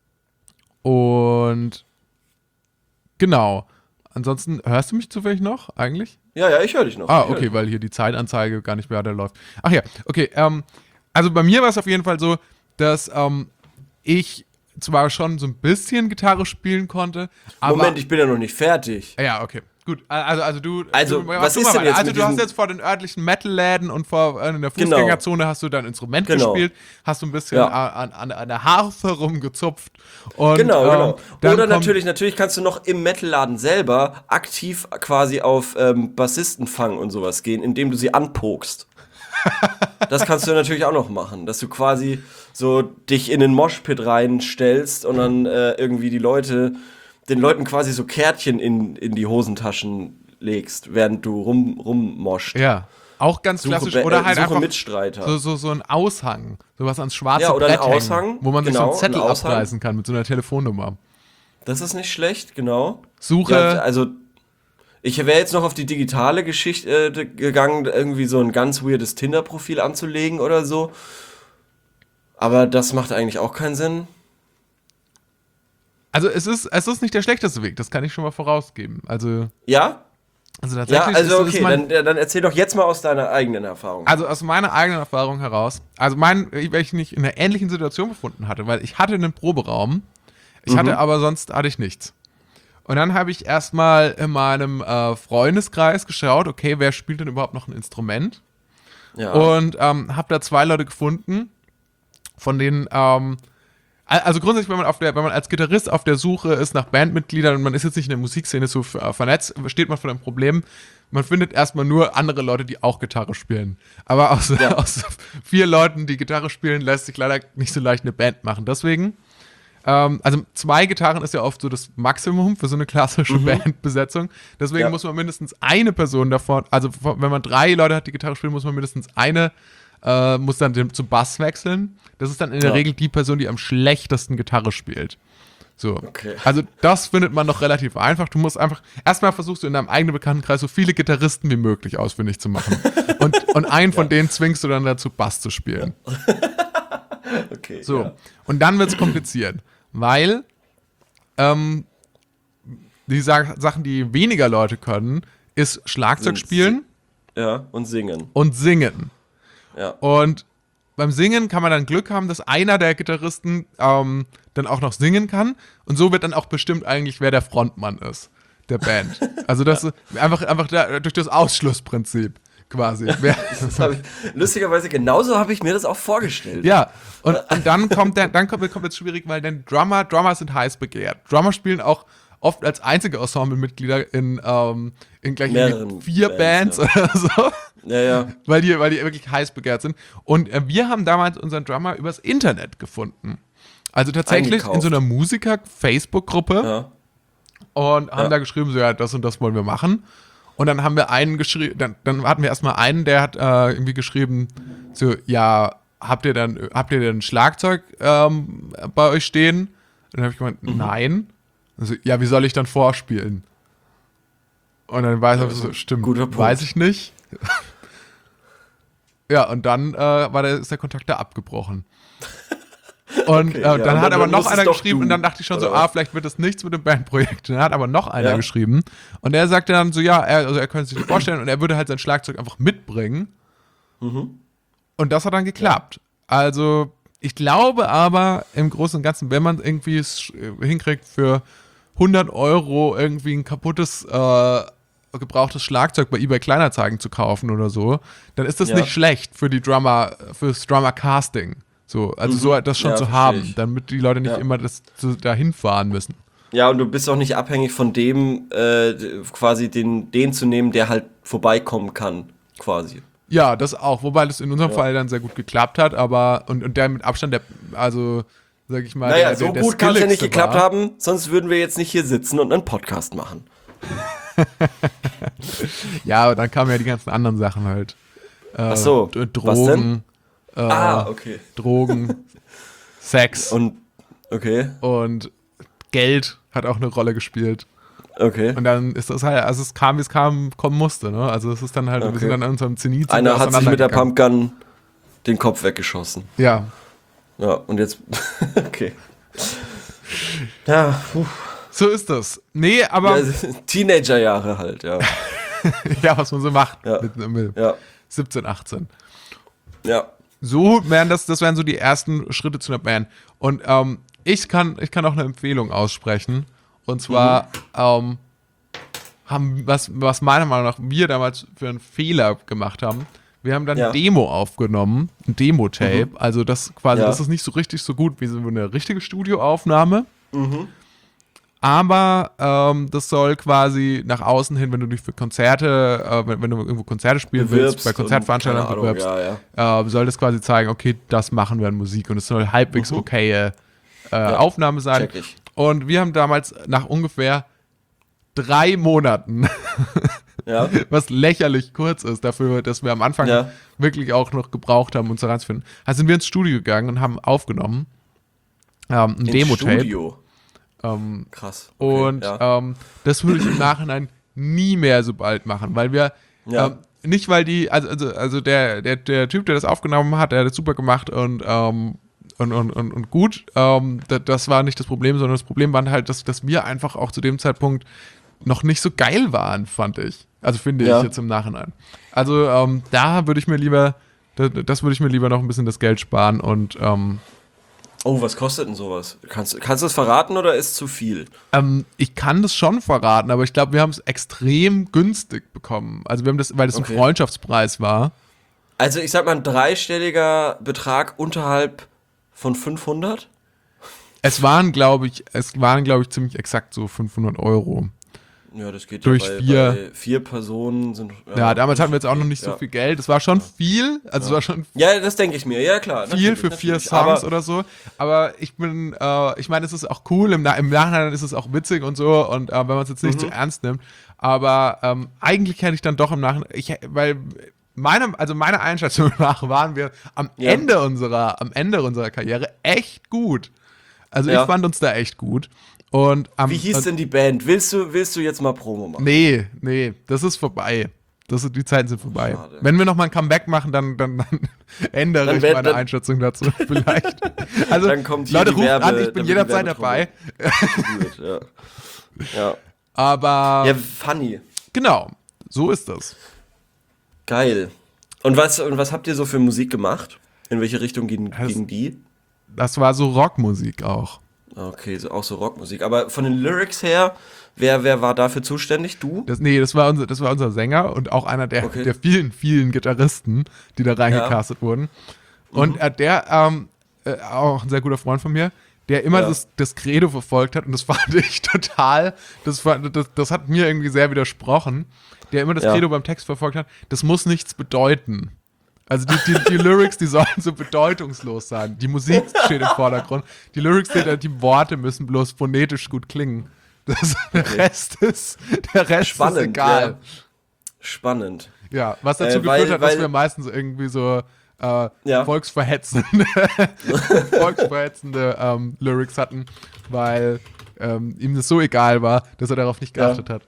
und genau. Ansonsten, hörst du mich zufällig noch eigentlich? Ja, ja, ich höre dich noch. Ah, Ich hör okay, dich. weil hier die Zeitanzeige gar nicht mehr da läuft. Ach ja, okay. Ähm, also bei mir war es auf jeden Fall so, dass ähm, ich zwar schon so ein bisschen Gitarre spielen konnte, aber... Moment, ich bin ja noch nicht fertig. Ja, okay. Gut, also, also du... Also, du, was du ist mal denn weiter. jetzt Also mit du hast diesem- jetzt vor den örtlichen Metal-Läden und vor, äh, in der Genau. Fußgängerzone hast du dein Instrument Genau. gespielt, hast du ein bisschen Ja. an, an, an der Harfe rumgezupft und Genau, ähm, genau. dann Oder kommt- natürlich, natürlich kannst du noch im Metalladen selber aktiv quasi auf ähm, Bassistenfang und sowas gehen, indem du sie anpokst. Das kannst du natürlich auch noch machen, dass du quasi so dich in den Moshpit reinstellst und dann äh, irgendwie die Leute, den Leuten quasi so Kärtchen in, in die Hosentaschen legst, während du rum, rummoscht. Ja, auch ganz Suche klassisch. Be- Oder äh, halt suche einfach Mitstreiter. so, so, so ein Aushang, sowas ans schwarze Ja, oder ein Brett hängen, Aushang, wo man sich so genau, einen Zettel ein Aushang. abreißen kann mit so einer Telefonnummer. Das ist nicht schlecht, genau. Suche- Ja, also, ich wäre jetzt noch auf die digitale Geschichte äh, gegangen, irgendwie so ein ganz weirdes Tinder-Profil anzulegen oder so. Aber das macht eigentlich auch keinen Sinn. Also es ist, es ist nicht der schlechteste Weg, das kann ich schon mal vorausgeben. Also, Ja? also Ja, tatsächlich also ist, okay, ist mein, dann, dann erzähl doch jetzt mal aus deiner eigenen Erfahrung. also aus meiner eigenen Erfahrung heraus, also mein, weil ich mich in einer ähnlichen Situation befunden hatte, weil ich hatte einen Proberaum, ich Mhm. hatte aber sonst hatte ich nichts. Und dann habe ich erstmal in meinem äh, Freundeskreis geschaut, okay, wer spielt denn überhaupt noch ein Instrument? Ja. Und ähm, habe da zwei Leute gefunden, von denen, ähm, al- also grundsätzlich, wenn man, auf der, wenn man als Gitarrist auf der Suche ist nach Bandmitgliedern und man ist jetzt nicht in der Musikszene so äh, vernetzt, steht man vor einem Problem. Man findet erstmal nur andere Leute, die auch Gitarre spielen. Aber aus, Ja. aus vier Leuten, die Gitarre spielen, lässt sich leider nicht so leicht eine Band machen. Deswegen, ähm, also zwei Gitarren ist ja oft so das Maximum für so eine klassische Bandbesetzung. Deswegen Ja. muss man mindestens eine Person davon, also wenn man drei Leute hat, die Gitarre spielen, muss man mindestens eine, äh, muss dann dem, zum Bass wechseln. Das ist dann in der Ja. Regel die Person, die am schlechtesten Gitarre spielt. So. Okay. Also das findet man noch relativ einfach. Du musst einfach, erstmal versuchst du in deinem eigenen Bekanntenkreis so viele Gitarristen wie möglich ausfindig zu machen. und, und einen von denen zwingst du dann dazu, Bass zu spielen. Okay. So. Ja. Und dann wird es kompliziert, weil ähm, die Sa- Sachen, die weniger Leute können, ist Schlagzeug Sind spielen Ja, und singen. und singen. Ja. Und beim Singen kann man dann Glück haben, dass einer der Gitarristen ähm, dann auch noch singen kann. Und so wird dann auch bestimmt eigentlich, wer der Frontmann ist der Band. Also das ist einfach, einfach da, durch das Ausschlussprinzip quasi. Wer, Das hab ich, lustigerweise, genauso habe ich mir das auch vorgestellt. ja, und, und dann kommt der, dann kommt, kommt jetzt schwierig, weil dann Drummer, Drummer sind heiß begehrt. Drummer spielen auch oft als einzige Ensemblemitglieder in, ähm, in gleich Mehreren vier Bands, Bands, oder so. Ja, ja. Weil die, weil die wirklich heiß begehrt sind. Und äh, wir haben damals unseren Drummer übers Internet gefunden. Also tatsächlich Eingekauft. in so einer Musiker-Facebook-Gruppe Ja. und haben Ja. da geschrieben, so ja, das und das wollen wir machen. Und dann haben wir einen geschrieben, dann, dann hatten wir erstmal einen, der hat äh, irgendwie geschrieben, so, ja, habt ihr dann, habt ihr denn ein Schlagzeug ähm, bei euch stehen? Und dann habe ich gemeint, Mhm. nein. Also, ja, wie soll ich dann vorspielen? Und dann weiß ich so, stimmt, guter Punkt. weiß ich nicht. Ja, und dann äh, war der, ist der Kontakt da abgebrochen. Und Okay, äh, ja, dann und hat dann aber noch musstest einer doch geschrieben du, und dann dachte ich schon so, oder ah, was? vielleicht wird das nichts mit dem Bandprojekt. Und dann hat aber noch einer Ja. geschrieben und der sagte dann so, ja, er, also er könnte sich das vorstellen und er würde halt sein Schlagzeug einfach mitbringen. Mhm. Und das hat dann geklappt. Also ich glaube aber im Großen und Ganzen, wenn man irgendwie es äh, hinkriegt für hundert Euro irgendwie ein kaputtes äh, gebrauchtes Schlagzeug bei eBay Kleinanzeigen zu kaufen oder so, dann ist das Ja. nicht schlecht für die Drummer, fürs Drummer Casting. So, also Mhm. so das schon Ja, zu verstehe haben, ich. damit die Leute nicht Ja. immer das zu, dahin fahren müssen. Ja, und du bist auch nicht abhängig von dem, äh, quasi den, den zu nehmen, der halt vorbeikommen kann, quasi. Ja, das auch, wobei das in unserem Ja. Fall dann sehr gut geklappt hat, aber und, und der mit Abstand der, also sag ich mal, Naja, der, so der, der gut kann es ja nicht skilligste geklappt war. haben, sonst würden wir jetzt nicht hier sitzen und einen Podcast machen. Ja, aber dann kamen ja die ganzen anderen Sachen halt. Äh, Ach so, D- was Drogen, äh, Ah, okay. Drogen, Sex und, Und, okay, Geld hat auch eine Rolle gespielt. okay. Und dann ist das halt, also es kam, wie es kam, kommen musste, ne? Also es ist dann halt, wir Okay. sind dann an unserem Zenit. sind Einer wir hat sich mit der auseinandergegangen. Pumpgun den Kopf weggeschossen. Ja, Ja, und jetzt, okay. Ja, puh. so ist das. Nee, aber Ja, Teenagerjahre halt, ja. ja, was man so macht Ja. mit, mit Ja, siebzehn, achtzehn. ja. So wären das, das wären so die ersten Schritte zu einer Band. Und ähm, ich kann, ich kann auch eine Empfehlung aussprechen. Und zwar ähm, haben, was, was meiner Meinung nach wir damals für einen Fehler gemacht haben. Wir haben dann Ja. ein Demo aufgenommen, ein Demo-Tape. Also das quasi, Ja. das ist nicht so richtig so gut wie so eine richtige Studioaufnahme. Mhm. Aber ähm, das soll quasi nach außen hin, wenn du dich für Konzerte, äh, wenn, wenn du irgendwo Konzerte spielen willst, Bewirbst bei und Konzertveranstaltungen keine Ahnung, bewirbst, ja, äh, soll das quasi zeigen, okay, das machen wir an Musik und es soll halbwegs okaye äh, Aufnahme sein. check ich. Und wir haben damals nach ungefähr drei Monaten, Ja, was lächerlich kurz ist dafür, dass wir am Anfang Ja. wirklich auch noch gebraucht haben, uns da reinzufinden, also sind wir ins Studio gegangen und haben aufgenommen, ähm, ein im Demo-Tape. Studio. Ähm, Krass. Okay, und ja. ähm, das würde ich im Nachhinein nie mehr so bald machen, weil wir Ja. ähm, nicht, weil die, also, also, also der, der, der Typ, der das aufgenommen hat, der hat das super gemacht und, ähm, und, und, und, und gut, ähm, das, das war nicht das Problem, sondern das Problem war halt, dass, dass wir einfach auch zu dem Zeitpunkt noch nicht so geil waren, fand ich. Also finde Ja. ich jetzt im Nachhinein. Also ähm, da würde ich mir lieber, das, das würde ich mir lieber noch ein bisschen das Geld sparen und ähm, Oh, was kostet denn sowas? Kannst, kannst du es verraten oder ist zu viel? Ähm, ich kann das schon verraten, aber ich glaube, wir haben es extrem günstig bekommen. Also wir haben das, weil das Okay. ein Freundschaftspreis war. Also ich sag mal, ein dreistelliger Betrag unterhalb von fünfhundert? Es waren, glaube ich, es waren, glaube ich, ziemlich exakt so fünfhundert Euro. Ja, das geht Durch ja bei, vier. bei vier Personen sind. Ja, damals hatten wir jetzt auch noch nicht ja. so viel Geld. Es war schon viel, also es war schon Ja, das denke ich mir, ja klar. viel natürlich, für vier natürlich. Songs Aber, oder so. Aber ich bin, äh, ich meine, es ist auch cool, im, Na im Nachhinein ist es auch witzig und so und äh, wenn man es jetzt nicht Mhm. zu ernst nimmt. Aber ähm, eigentlich hätte ich dann doch im Nachhinein, ich, weil meine, also meiner Einschätzung nach waren wir am Ja. Ende unserer, am Ende unserer Karriere echt gut. Also Ja. ich fand uns da echt gut. Und am, Wie hieß und, denn die Band? Willst du, willst du jetzt mal Promo machen? Nee, nee, das ist vorbei. Das ist, die Zeiten sind vorbei. Schade. Wenn wir nochmal ein Comeback machen, dann, dann, dann ändere Dann ich werd- meine dann- Einschätzung dazu vielleicht. Also, Dann kommt hier Leute, die ruft Werbe- an, ich bin dann wird die jederzeit Werbetrommel dabei. Gut, ja. Ja. Aber Ja, funny. genau, so ist das. Geil. Und was, und was habt ihr so für Musik gemacht? In welche Richtung ging, Das- ging die? Das war so Rockmusik auch. Okay, so, auch so Rockmusik. Aber von den Lyrics her, wer, wer war dafür zuständig? Du? Das, nee, das war, unser, das war unser Sänger und auch einer der, Okay. der vielen, vielen Gitarristen, die da reingecastet wurden. Und äh, der, ähm, äh, auch ein sehr guter Freund von mir, der immer Ja. das, das Credo verfolgt hat und das fand ich total, das, war, das, das hat mir irgendwie sehr widersprochen, der immer das Ja. Credo beim Text verfolgt hat, das muss nichts bedeuten. Also die, die, die Lyrics, die sollen so bedeutungslos sein. Die Musik steht im Vordergrund. Die Lyrics, die, die Worte müssen bloß phonetisch gut klingen. Das, der Rest ist, der Rest Spannend, ist egal. ja. Spannend. Ja, was dazu Äh, weil- geführt hat, dass weil- wir meistens irgendwie so äh, Ja. volksverhetzende, volksverhetzende ähm, Lyrics hatten, weil ähm, ihm das so egal war, dass er darauf nicht geachtet hat.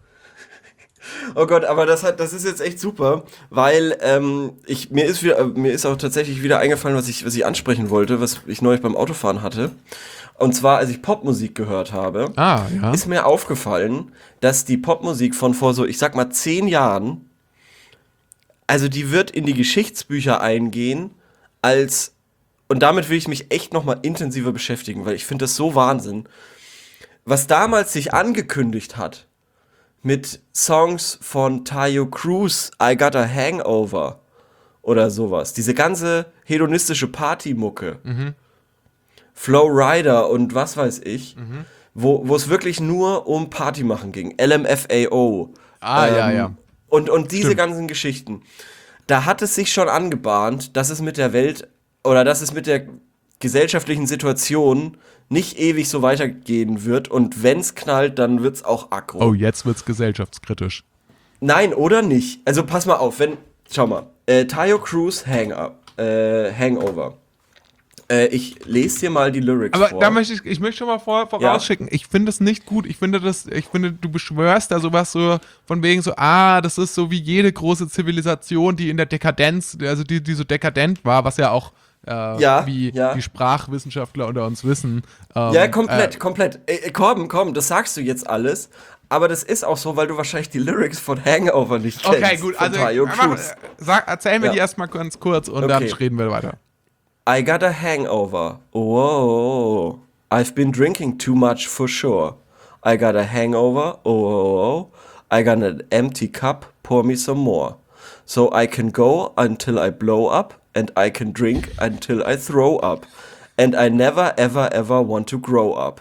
Oh Gott, aber das hat, das ist jetzt echt super, weil ähm, ich mir ist wieder, mir ist auch tatsächlich wieder eingefallen, was ich, was ich ansprechen wollte, was ich neulich beim Autofahren hatte. Und zwar, als ich Popmusik gehört habe, Ah, ja. ist mir aufgefallen, dass die Popmusik von vor so, ich sag mal, zehn Jahren, also die wird in die Geschichtsbücher eingehen, als, und damit will ich mich echt nochmal intensiver beschäftigen, weil ich finde das so Wahnsinn, was damals sich angekündigt hat, mit Songs von Tayo Cruz, I Got a Hangover oder sowas. Diese ganze hedonistische Partymucke. Mhm. Flow Rider und was weiß ich. Wo wo es wirklich nur um Party machen ging. L M F A O. Ah, ja, ja. Und, und diese Stimmt. ganzen Geschichten. Da hat es sich schon angebahnt, dass es mit der Welt oder dass es mit der gesellschaftlichen Situation nicht ewig so weitergehen wird und wenn's knallt, dann wird's auch aggro. Oh, jetzt wird's gesellschaftskritisch. Nein, oder nicht? Also pass mal auf, wenn, schau mal, äh, Tayo Cruz Hang Up, äh, Hangover. Äh, ich lese dir mal die Lyrics Aber vor. da möchte ich, ich möchte schon mal vor, vorausschicken, ich finde das nicht gut. Ich finde das, ich finde, du beschwörst da sowas so von wegen so, ah, das ist so wie jede große Zivilisation, die in der Dekadenz, also die, die so dekadent war, was ja auch äh, Ja, wie ja. die Sprachwissenschaftler unter uns wissen. Ähm, Ja, komplett, Äh, komplett. Äh, komm, komm, das sagst du jetzt alles, aber das ist auch so, weil du wahrscheinlich die Lyrics von Hangover nicht kennst. okay, gut, von also Tayo einfach, Cruz. äh, sag, erzähl mir Ja. die erstmal ganz kurz und dann Okay. reden wir weiter. I got a hangover. Oh, I've been drinking too much for sure. I got a hangover. Oh, I got an empty cup. Pour me some more. So I can go until I blow up and I can drink until I throw up. And I never, ever, ever want to grow up.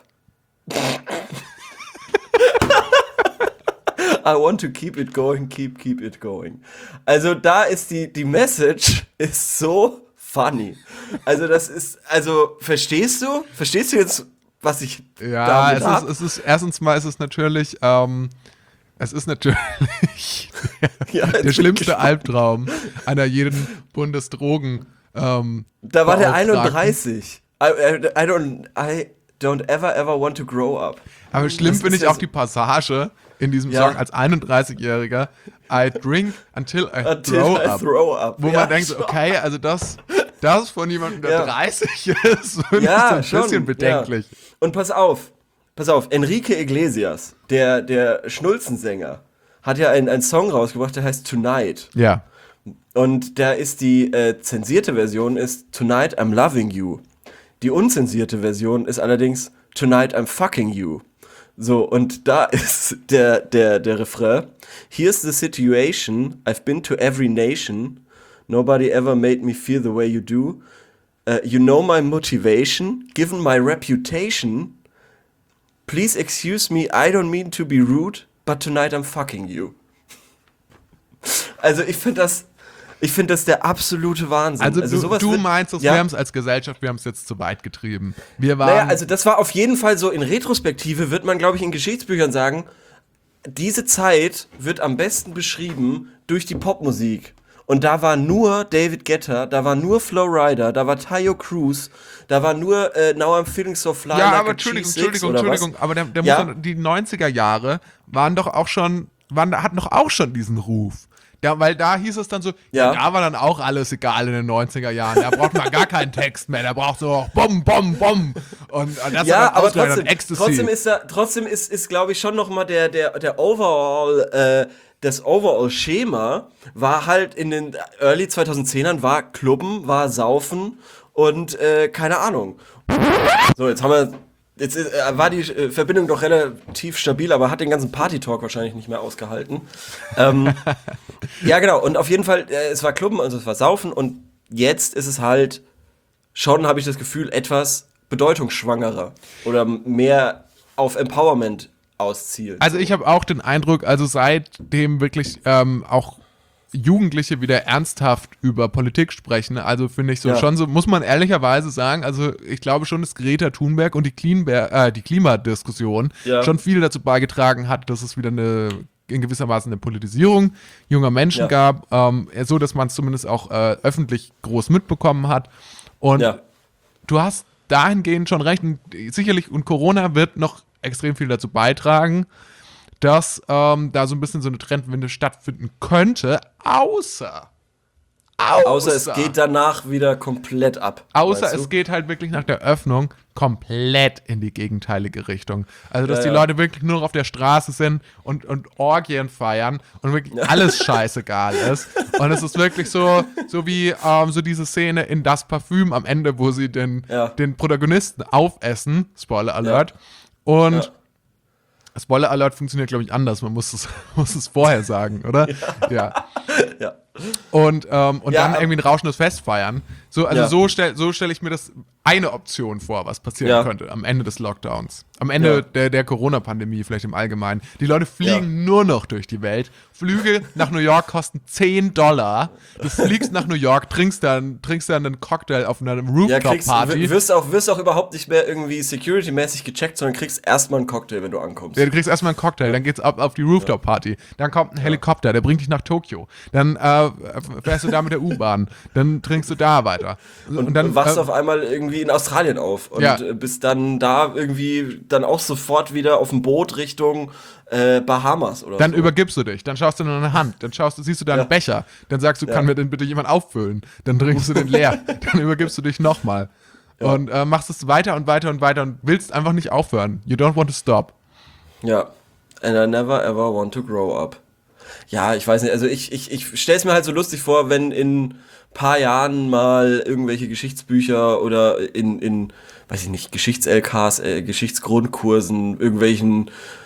I want to keep it going, keep, keep it going. Also da ist die, die Message ist so funny. Also das ist, also verstehst du? Verstehst du jetzt, was ich Ja, damit es hab? ist, es ist, erstens mal ist es natürlich, ähm, es ist natürlich Ja, jetzt bin der ich schlimmste gespannt. Albtraum einer jeden Bundesdrogen. Ähm, Da war der Beauftragten. einunddreißig. I, I, I don't, I don't ever, ever want to grow up. Aber schlimm Das finde ist ich ja auch so- die Passage in diesem Ja. Song als einunddreißigjähriger. I drink until I Until throw I up. throw up. Wo Ja, man denkt, so, schon. okay, also das, das von jemandem, der Ja. dreißig ist, finde ich so Ja, ein schon. bisschen bedenklich. Ja. Und pass auf, pass auf, Enrique Iglesias, der, der Schnulzensänger, hat ja einen, einen Song rausgebracht, der heißt Tonight. Ja. Und da ist die äh, zensierte Version ist Tonight I'm Loving You. Die unzensierte Version ist allerdings Tonight I'm Fucking You. So, und da ist der, der, der Refrain. Here's the situation, I've been to every nation. Nobody ever made me feel the way you do. Uh, you know my motivation, given my reputation. Please excuse me, I don't mean to be rude, but tonight I'm fucking you. Also ich finde das, ich finde das der absolute Wahnsinn. Also, du, sowas du wird- meinst, dass ja. wir haben es als Gesellschaft, wir haben es jetzt zu weit getrieben. Wir waren, Naja, also das war auf jeden Fall so, in Retrospektive wird man, glaube ich, in Geschichtsbüchern sagen, diese Zeit wird am besten beschrieben durch die Popmusik. Und da war nur David Guetta, da war nur Flo Rida, da war Tayo Cruz, da war nur äh, Now I'm Feeling So Fly ja, Like aber a Entschuldigung, G six Entschuldigung, oder was? Entschuldigung, aber der, der Ja? muss doch, die neunziger Jahre waren doch auch schon, waren, hatten doch auch schon diesen Ruf. Ja, weil da hieß es dann so, Ja. ja, da war dann auch alles egal in den neunziger Jahren. Da braucht man gar keinen Text mehr, da braucht so Bom, Bom, Bom. Und, und das Ja, war aber Ausgleich trotzdem, und Ecstasy. trotzdem ist da, trotzdem ist, ist glaube ich, schon nochmal der, der, der Overall, äh, das Overall-Schema war halt in den Early zweitausendzehnern war Clubben, war Saufen und äh, keine Ahnung. So, jetzt haben wir, jetzt ist, äh, war die äh, Verbindung doch relativ stabil, aber hat den ganzen Party-Talk wahrscheinlich nicht mehr ausgehalten. ähm, ja, genau, und auf jeden Fall, äh, es war Clubben, also es war Saufen und jetzt ist es halt schon, habe ich das Gefühl, etwas bedeutungsschwangerer oder mehr auf Empowerment auszielt. Also ich habe auch den Eindruck, also seitdem wirklich ähm, auch Jugendliche wieder ernsthaft über Politik sprechen, also finde ich so Ja. schon so, muss man ehrlicherweise sagen, also ich glaube schon, dass Greta Thunberg und die, Cleanber äh, die Klimadiskussion Ja. schon viel dazu beigetragen hat, dass es wieder eine in gewissermaßen eine Politisierung junger Menschen Ja. gab, ähm, so dass man es zumindest auch äh, öffentlich groß mitbekommen hat. Und Ja, du hast dahingehend schon recht, und sicherlich, und Corona wird noch extrem viel dazu beitragen, dass ähm, da so ein bisschen so eine Trendwende stattfinden könnte, außer, außer, außer es geht danach wieder komplett ab. außer weißt es du? geht halt wirklich nach der Öffnung komplett in die gegenteilige Richtung. Also, dass Ja, die ja. Leute wirklich nur noch auf der Straße sind und, und Orgien feiern und wirklich alles scheißegal ist. Und es ist wirklich so, so wie ähm, so diese Szene in Das Parfüm am Ende, wo sie den, Ja. den Protagonisten aufessen, Spoiler Alert, und Ja. Spoiler Alert funktioniert, glaube ich, anders. Man muss es, muss es vorher sagen, oder? Ja. Ja. Und, ähm, und Ja, dann aber- irgendwie ein rauschendes Fest feiern. So, also Ja. so stelle so stell ich mir das eine Option vor, was passieren Ja. könnte am Ende des Lockdowns. Am Ende Ja. der, der Corona-Pandemie vielleicht im Allgemeinen. Die Leute fliegen nur noch durch die Welt. Flüge nach New York kosten zehn Dollar. Du fliegst nach New York, trinkst dann, trinkst dann einen Cocktail auf einer Ja, kriegst, Rooftop-Party. w- wirst auch, wirst auch überhaupt nicht mehr irgendwie security-mäßig gecheckt, sondern kriegst erstmal einen Cocktail, wenn du ankommst. Ja, du kriegst erstmal einen Cocktail, dann geht's ab auf die Rooftop-Party. Dann kommt ein Helikopter, der bringt dich nach Tokio. Dann äh, fährst du da mit der U-Bahn. Dann trinkst du da weiter. Und, dann wachst äh, auf einmal irgendwie in Australien auf und Ja. äh, bist dann da irgendwie dann auch sofort wieder auf dem Boot Richtung äh, Bahamas oder Dann so. übergibst du dich, dann schaust du in deine Hand, dann schaust du, siehst du da einen Ja. Becher, dann sagst du, kann mir denn bitte jemand auffüllen? Dann trinkst du den leer, dann übergibst du dich nochmal. Und äh, machst es weiter und weiter und weiter und willst einfach nicht aufhören. You don't want to stop. Ja. And I never ever want to grow up. Ja, ich weiß nicht, also ich, ich, ich stell's mir halt so lustig vor, wenn in paar Jahren mal irgendwelche Geschichtsbücher oder in, in weiß ich nicht, Geschichts-L Ks, äh, Geschichtsgrundkursen, irgendwelchen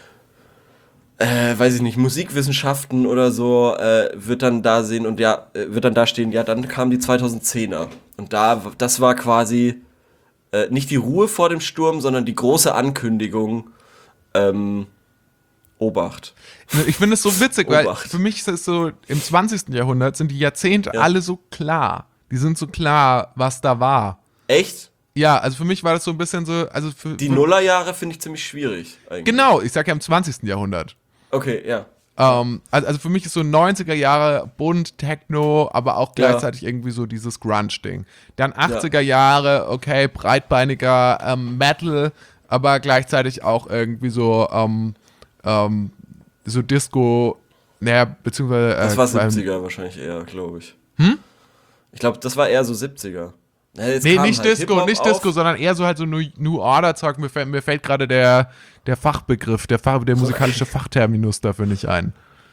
äh, weiß ich nicht, Musikwissenschaften oder so, äh, wird dann da sehen und ja, äh, wird dann da stehen, ja, dann kam die zweitausendzehner. Und da, das war quasi äh, nicht die Ruhe vor dem Sturm, sondern die große Ankündigung, ähm, Obacht. Ich finde es so witzig, weil Obacht. für mich ist es so, im zwanzigsten Jahrhundert sind die Jahrzehnte Ja. alle so klar. Die sind so klar, was da war. Echt? Ja, also für mich war das so ein bisschen so, also für, Die für, Nullerjahre finde ich ziemlich schwierig. Eigentlich. Genau, ich sag ja im zwanzigsten Jahrhundert. Okay, ja. Ähm, also, also für mich ist so neunziger Jahre bunt, Techno, aber auch Ja. gleichzeitig irgendwie so dieses Grunge-Ding. Dann achtziger Jahre, okay, breitbeiniger ähm, Metal, aber gleichzeitig auch irgendwie so, ähm, ähm, so Disco, naja, beziehungsweise. Äh, Das war ähm, siebziger wahrscheinlich eher, glaube ich. Hm? Ich glaube, das war eher so siebziger. Na, jetzt Nee, kam nicht halt Disco, Hip-Hop nicht auf. Disco, sondern eher so halt so New, New Order-Zeug. Mir, fällt- mir fällt gerade der, der Fachbegriff, der, Fach, der musikalische Fachterminus dafür nicht ein.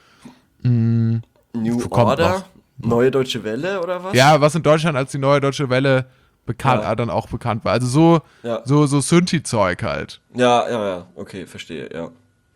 New kommt Order? Neue Deutsche Welle oder was? Ja, was in Deutschland als die neue Deutsche Welle bekannt, Ja. äh, dann auch bekannt war. Also so, Ja. so, so Synthi-Zeug halt. Ja, ja, ja. Okay, verstehe, ja.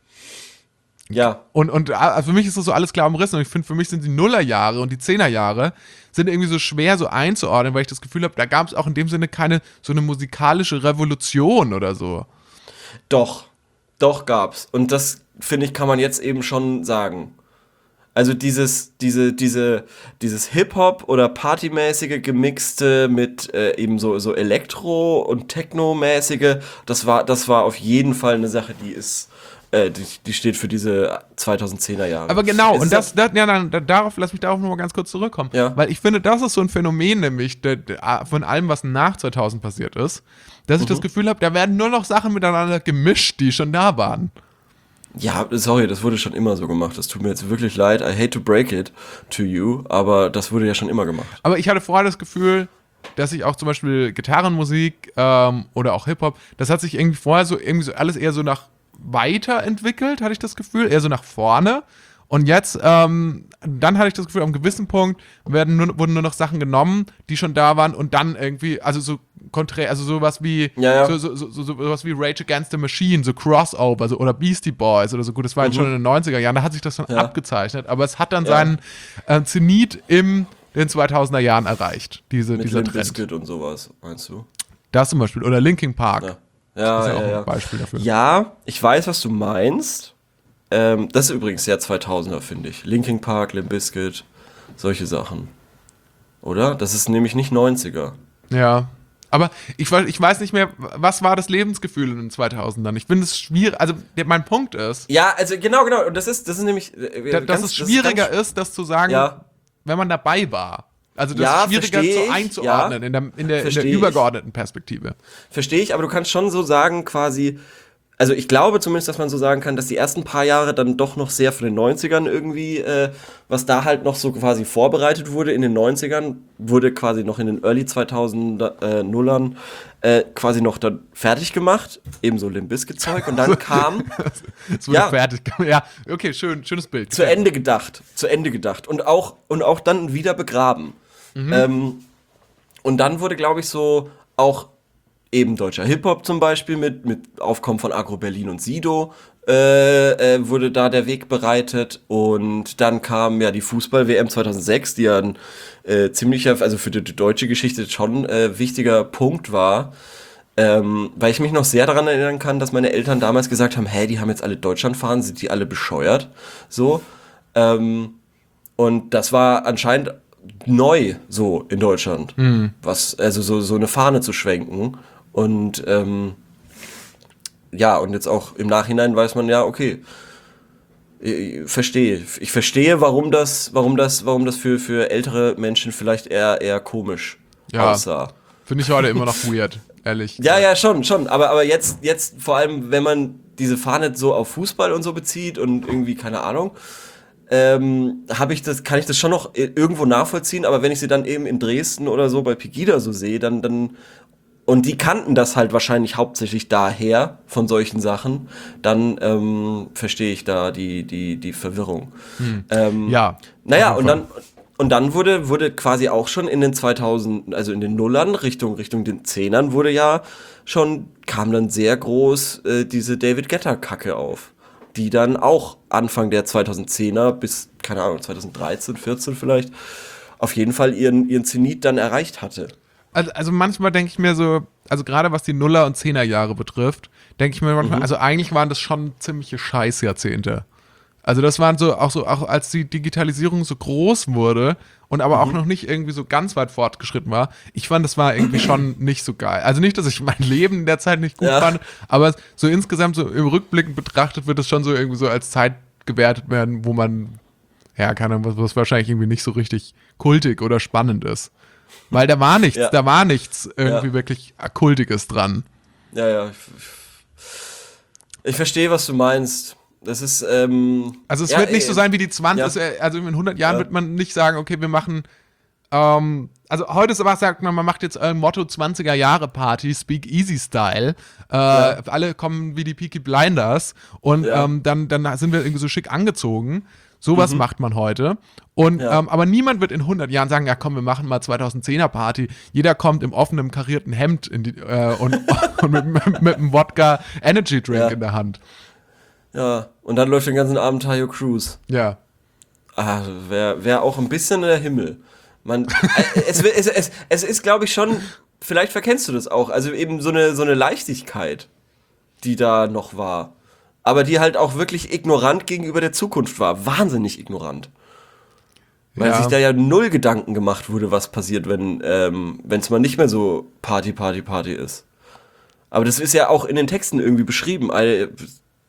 Ja, Und, und äh, für mich ist das so alles klar umrissen. Und ich finde, für mich sind die Nullerjahre und die Zehnerjahre sind irgendwie so schwer so einzuordnen, weil ich das Gefühl habe, da gab es auch in dem Sinne keine so eine musikalische Revolution oder so. doch. Doch gab's. Und das, finde ich, kann man jetzt eben schon sagen. Also dieses, diese, diese, dieses Hip-Hop oder Partymäßige gemixte mit äh, eben so, so Elektro- und Techno-mäßige, das war, das war auf jeden Fall eine Sache, die ist, äh, die, die steht für diese zweitausendzehner Jahre. Aber genau, Es und ist das, das ja, dann, da- darauf, lass mich darauf nochmal ganz kurz zurückkommen. Ja. Weil ich finde, das ist so ein Phänomen, nämlich der, der, von allem, was nach zweitausend passiert ist, dass ich Mhm. das Gefühl habe, da werden nur noch Sachen miteinander gemischt, die schon da waren. Ja, sorry, das wurde schon immer so gemacht. Das tut mir jetzt wirklich leid. I hate to break it to you, aber das wurde ja schon immer gemacht. Aber ich hatte vorher das Gefühl, dass ich auch zum Beispiel Gitarrenmusik ähm, oder auch Hip-Hop, das hat sich irgendwie vorher so irgendwie so alles eher so nach weiterentwickelt, hatte ich das Gefühl, eher so nach vorne. Und jetzt, ähm, dann hatte ich das Gefühl, am gewissen Punkt werden nur, wurden nur noch Sachen genommen, die schon da waren und dann irgendwie, also so konträr, also sowas wie, Ja, ja. So, so, so, so, sowas wie Rage Against the Machine, so Crossover so, oder Beastie Boys oder so. Gut, das war Mhm. jetzt schon in den neunziger Jahren, da hat sich das dann Ja. abgezeichnet, aber es hat dann Ja. seinen äh, Zenit in den zweitausender Jahren erreicht, diese, Mit dieser Limp Trend. Bizkit und sowas, meinst du? Das zum Beispiel, oder Linkin Park. Ja. Ja, Das ist ja ja, auch ja. ein Beispiel dafür. Ja, ich weiß, was du meinst. Ähm, das ist übrigens sehr zweitausender, finde ich. Linkin Park, Limp Bizkit, solche Sachen. Oder? Das ist nämlich nicht neunziger. Ja. Aber ich, weiß- ich weiß nicht mehr, was war das Lebensgefühl in den zweitausendern? Ich finde es schwierig, also der, mein Punkt ist, Ja, also genau, genau. Und das ist, das ist nämlich. äh, da, ganz- dass es schwieriger ganz- ist, das zu sagen, Ja. wenn man dabei war. Also das Ja, ist schwieriger versteh zu ich, einzuordnen ja. in, der, in, der, in der Versteh ich. übergeordneten Perspektive. Verstehe ich, aber du kannst schon so sagen, quasi. Also ich glaube zumindest, dass man so sagen kann, dass die ersten paar Jahre dann doch noch sehr von den neunzigern irgendwie, äh, was da halt noch so quasi vorbereitet wurde in den neunzigern, wurde quasi noch in den Early zweitausender äh, Nullern äh, quasi noch dann fertig gemacht, ebenso Limp Bizkit Zeug und dann kam Es wurde Ja. fertig. Ja, okay, schön, schönes Bild. zu Ende gedacht, zu Ende gedacht und auch und auch dann wieder begraben. Ähm, und dann wurde, glaube ich, so auch eben deutscher Hip-Hop zum Beispiel mit, mit Aufkommen von Agro Berlin und Sido äh, äh, wurde da der Weg bereitet und dann kam ja die Fußball-W M zweitausendsechs, die ja ein äh, ziemlicher, also für die, die deutsche Geschichte schon äh, wichtiger Punkt war, ähm, weil ich mich noch sehr daran erinnern kann, dass meine Eltern damals gesagt haben, hä, die haben jetzt alle Deutschland fahren, sind die alle bescheuert, so, ähm, und das war anscheinend neu so in Deutschland, was, also so, so eine Fahne zu schwenken und ähm, ja, und jetzt auch im Nachhinein weiß man ja, okay, ich verstehe, ich verstehe, warum das, warum das, warum das für, für ältere Menschen vielleicht eher, eher komisch Ja. aussah. Finde ich heute immer noch weird, ehrlich. Ja, ja, schon, schon. Aber, aber jetzt, jetzt vor allem, wenn man diese Fahne so auf Fußball und so bezieht und irgendwie, keine Ahnung, ähm, habe ich das, kann ich das schon noch irgendwo nachvollziehen, aber wenn ich sie dann eben in Dresden oder so bei Pegida so sehe, dann, dann, und die kannten das halt wahrscheinlich hauptsächlich daher von solchen Sachen, dann ähm, verstehe ich da die, die, die Verwirrung. Ähm, Ja. Naja, auf und jeden dann, und dann wurde, wurde quasi auch schon in den zweitausend, also in den Nullern, Richtung, Richtung den Zehnern, wurde ja schon, kam dann sehr groß äh, diese David Guetta-Kacke auf, die dann auch Anfang der zweitausendzehner bis, keine Ahnung, zweitausenddreizehn, vierzehn vielleicht, auf jeden Fall ihren, ihren Zenit dann erreicht hatte. Also, also manchmal denke ich mir so, also gerade was die Nuller- und Zehnerjahre betrifft, denke ich mir manchmal, also eigentlich waren das schon ziemliche Scheißjahrzehnte. Also das waren so, auch so, auch als die Digitalisierung so groß wurde und aber auch noch nicht irgendwie so ganz weit fortgeschritten war, ich fand, das war irgendwie schon nicht so geil. Also nicht, dass ich mein Leben in der Zeit nicht gut Ja. fand, aber so insgesamt so im Rückblick betrachtet wird es schon so irgendwie so als Zeit gewertet werden, wo man, ja, keine Ahnung, was, was wahrscheinlich irgendwie nicht so richtig kultig oder spannend ist. Weil da war nichts, Ja. da war nichts irgendwie Ja. wirklich Kultiges dran. Ja, ja. Ich, ich verstehe, was du meinst. Das ist, ähm, Also es ja, wird nicht äh, so sein wie die zwanzig, ja. also in hundert Jahren Ja. wird man nicht sagen, okay, wir machen, ähm, also heute ist aber, sagt man, man macht jetzt ein Motto zwanziger Jahre Party, Speak Easy Style, äh, Ja. alle kommen wie die Peaky Blinders und Ja. ähm, dann, dann sind wir irgendwie so schick angezogen. Sowas macht man heute. Und, Ja. ähm, aber niemand wird in hundert Jahren sagen, ja komm, wir machen mal zweitausendzehner Party. Jeder kommt im offenen, karierten Hemd in die, äh, und, und mit, mit, mit einem Wodka Energy Drink Ja. in der Hand. Ja, und dann läuft den ganzen Abend Tayo Cruz. Ja. Ah, wäre wär auch ein bisschen der Himmel. Man, äh, es, es, es, es ist, glaube ich, schon, vielleicht verkennst du das auch, also eben so eine, so eine Leichtigkeit, die da noch war. Aber die halt auch wirklich ignorant gegenüber der Zukunft war. Wahnsinnig ignorant. Weil Ja. sich da ja null Gedanken gemacht wurde, was passiert, wenn ähm, es mal nicht mehr so Party, Party, Party ist. Aber das ist ja auch in den Texten irgendwie beschrieben. All-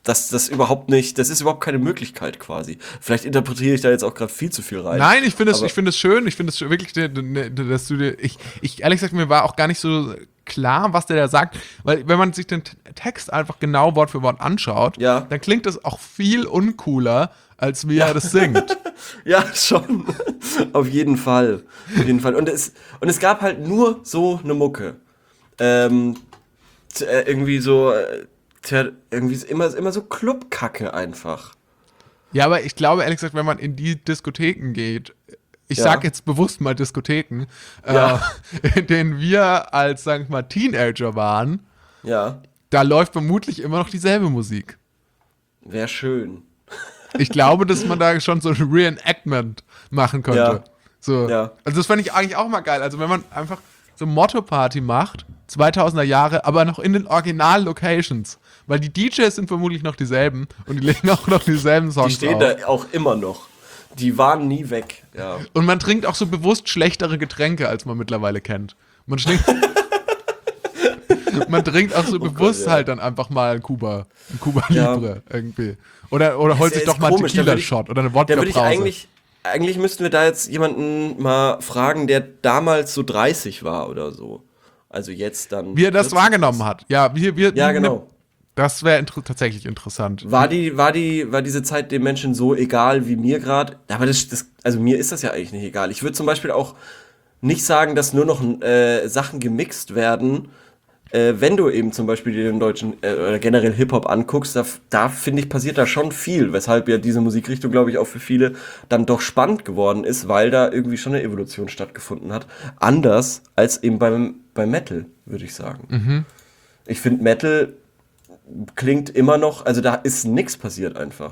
dass das überhaupt nicht, das ist überhaupt keine Möglichkeit quasi. Vielleicht interpretiere ich da jetzt auch gerade viel zu viel rein. Nein, ich finde es, aber- ich finde es schön, ich finde es wirklich, dass du dir, ich, ich, ehrlich gesagt, mir war auch gar nicht so klar, was der da sagt, weil wenn man sich den Text einfach genau Wort für Wort anschaut, Ja. dann klingt es auch viel uncooler, als wie er das singt. Ja, schon. Auf jeden Fall. Auf jeden Fall. Und es, und es gab halt nur so eine Mucke. Ähm, t- äh, irgendwie so, äh, tja, irgendwie ist immer, immer so Clubkacke einfach. Ja, aber ich glaube, ehrlich gesagt, wenn man in die Diskotheken geht, ich Ja. sag jetzt bewusst mal Diskotheken, Ja. äh, in denen wir als, sag ich mal, Teenager waren, Ja, da läuft vermutlich immer noch dieselbe Musik. wäre schön. Ich glaube, dass man da schon so ein Reenactment machen könnte. Ja. So. Ja. Also das fand ich eigentlich auch mal geil. Also wenn man einfach so Motto-Party macht, zweitausender Jahre, aber noch in den Original-Locations. Weil die D Js sind vermutlich noch dieselben und die legen auch noch dieselben Songs Die stehen auf. da auch immer noch. Die waren nie weg. Ja. Und man trinkt auch so bewusst schlechtere Getränke, als man mittlerweile kennt. Man trinkt, man trinkt auch so bewusst Gott, ja. halt dann einfach mal ein Kuba, ein Kuba Ja. Libre irgendwie. Oder, oder holt ist- sich ist doch mal einen komisch, da würd ich- Tequila-Shot oder eine Da würde ich Wodka-Brause. eigentlich, eigentlich müssten wir da jetzt jemanden mal fragen, der damals so dreißig war oder so. Also jetzt dann. Wie er das vierzig. wahrgenommen hat. Ja, wir, wir, Ja, wir- genau. Das wäre inter- tatsächlich interessant. War die, war die, war diese Zeit den Menschen so egal wie mir gerade? Aber das, das, also mir ist das ja eigentlich nicht egal. Ich würde zum Beispiel auch nicht sagen, dass nur noch äh, Sachen gemixt werden, äh, wenn du eben zum Beispiel dir den deutschen äh, oder generell Hip-Hop anguckst, da, da finde ich, passiert da schon viel, weshalb ja diese Musikrichtung, glaube ich, auch für viele dann doch spannend geworden ist, weil da irgendwie schon eine Evolution stattgefunden hat. Anders als eben beim, beim Metal, würde ich sagen. Mhm. Ich finde, Metal klingt immer noch, also da ist nichts passiert einfach.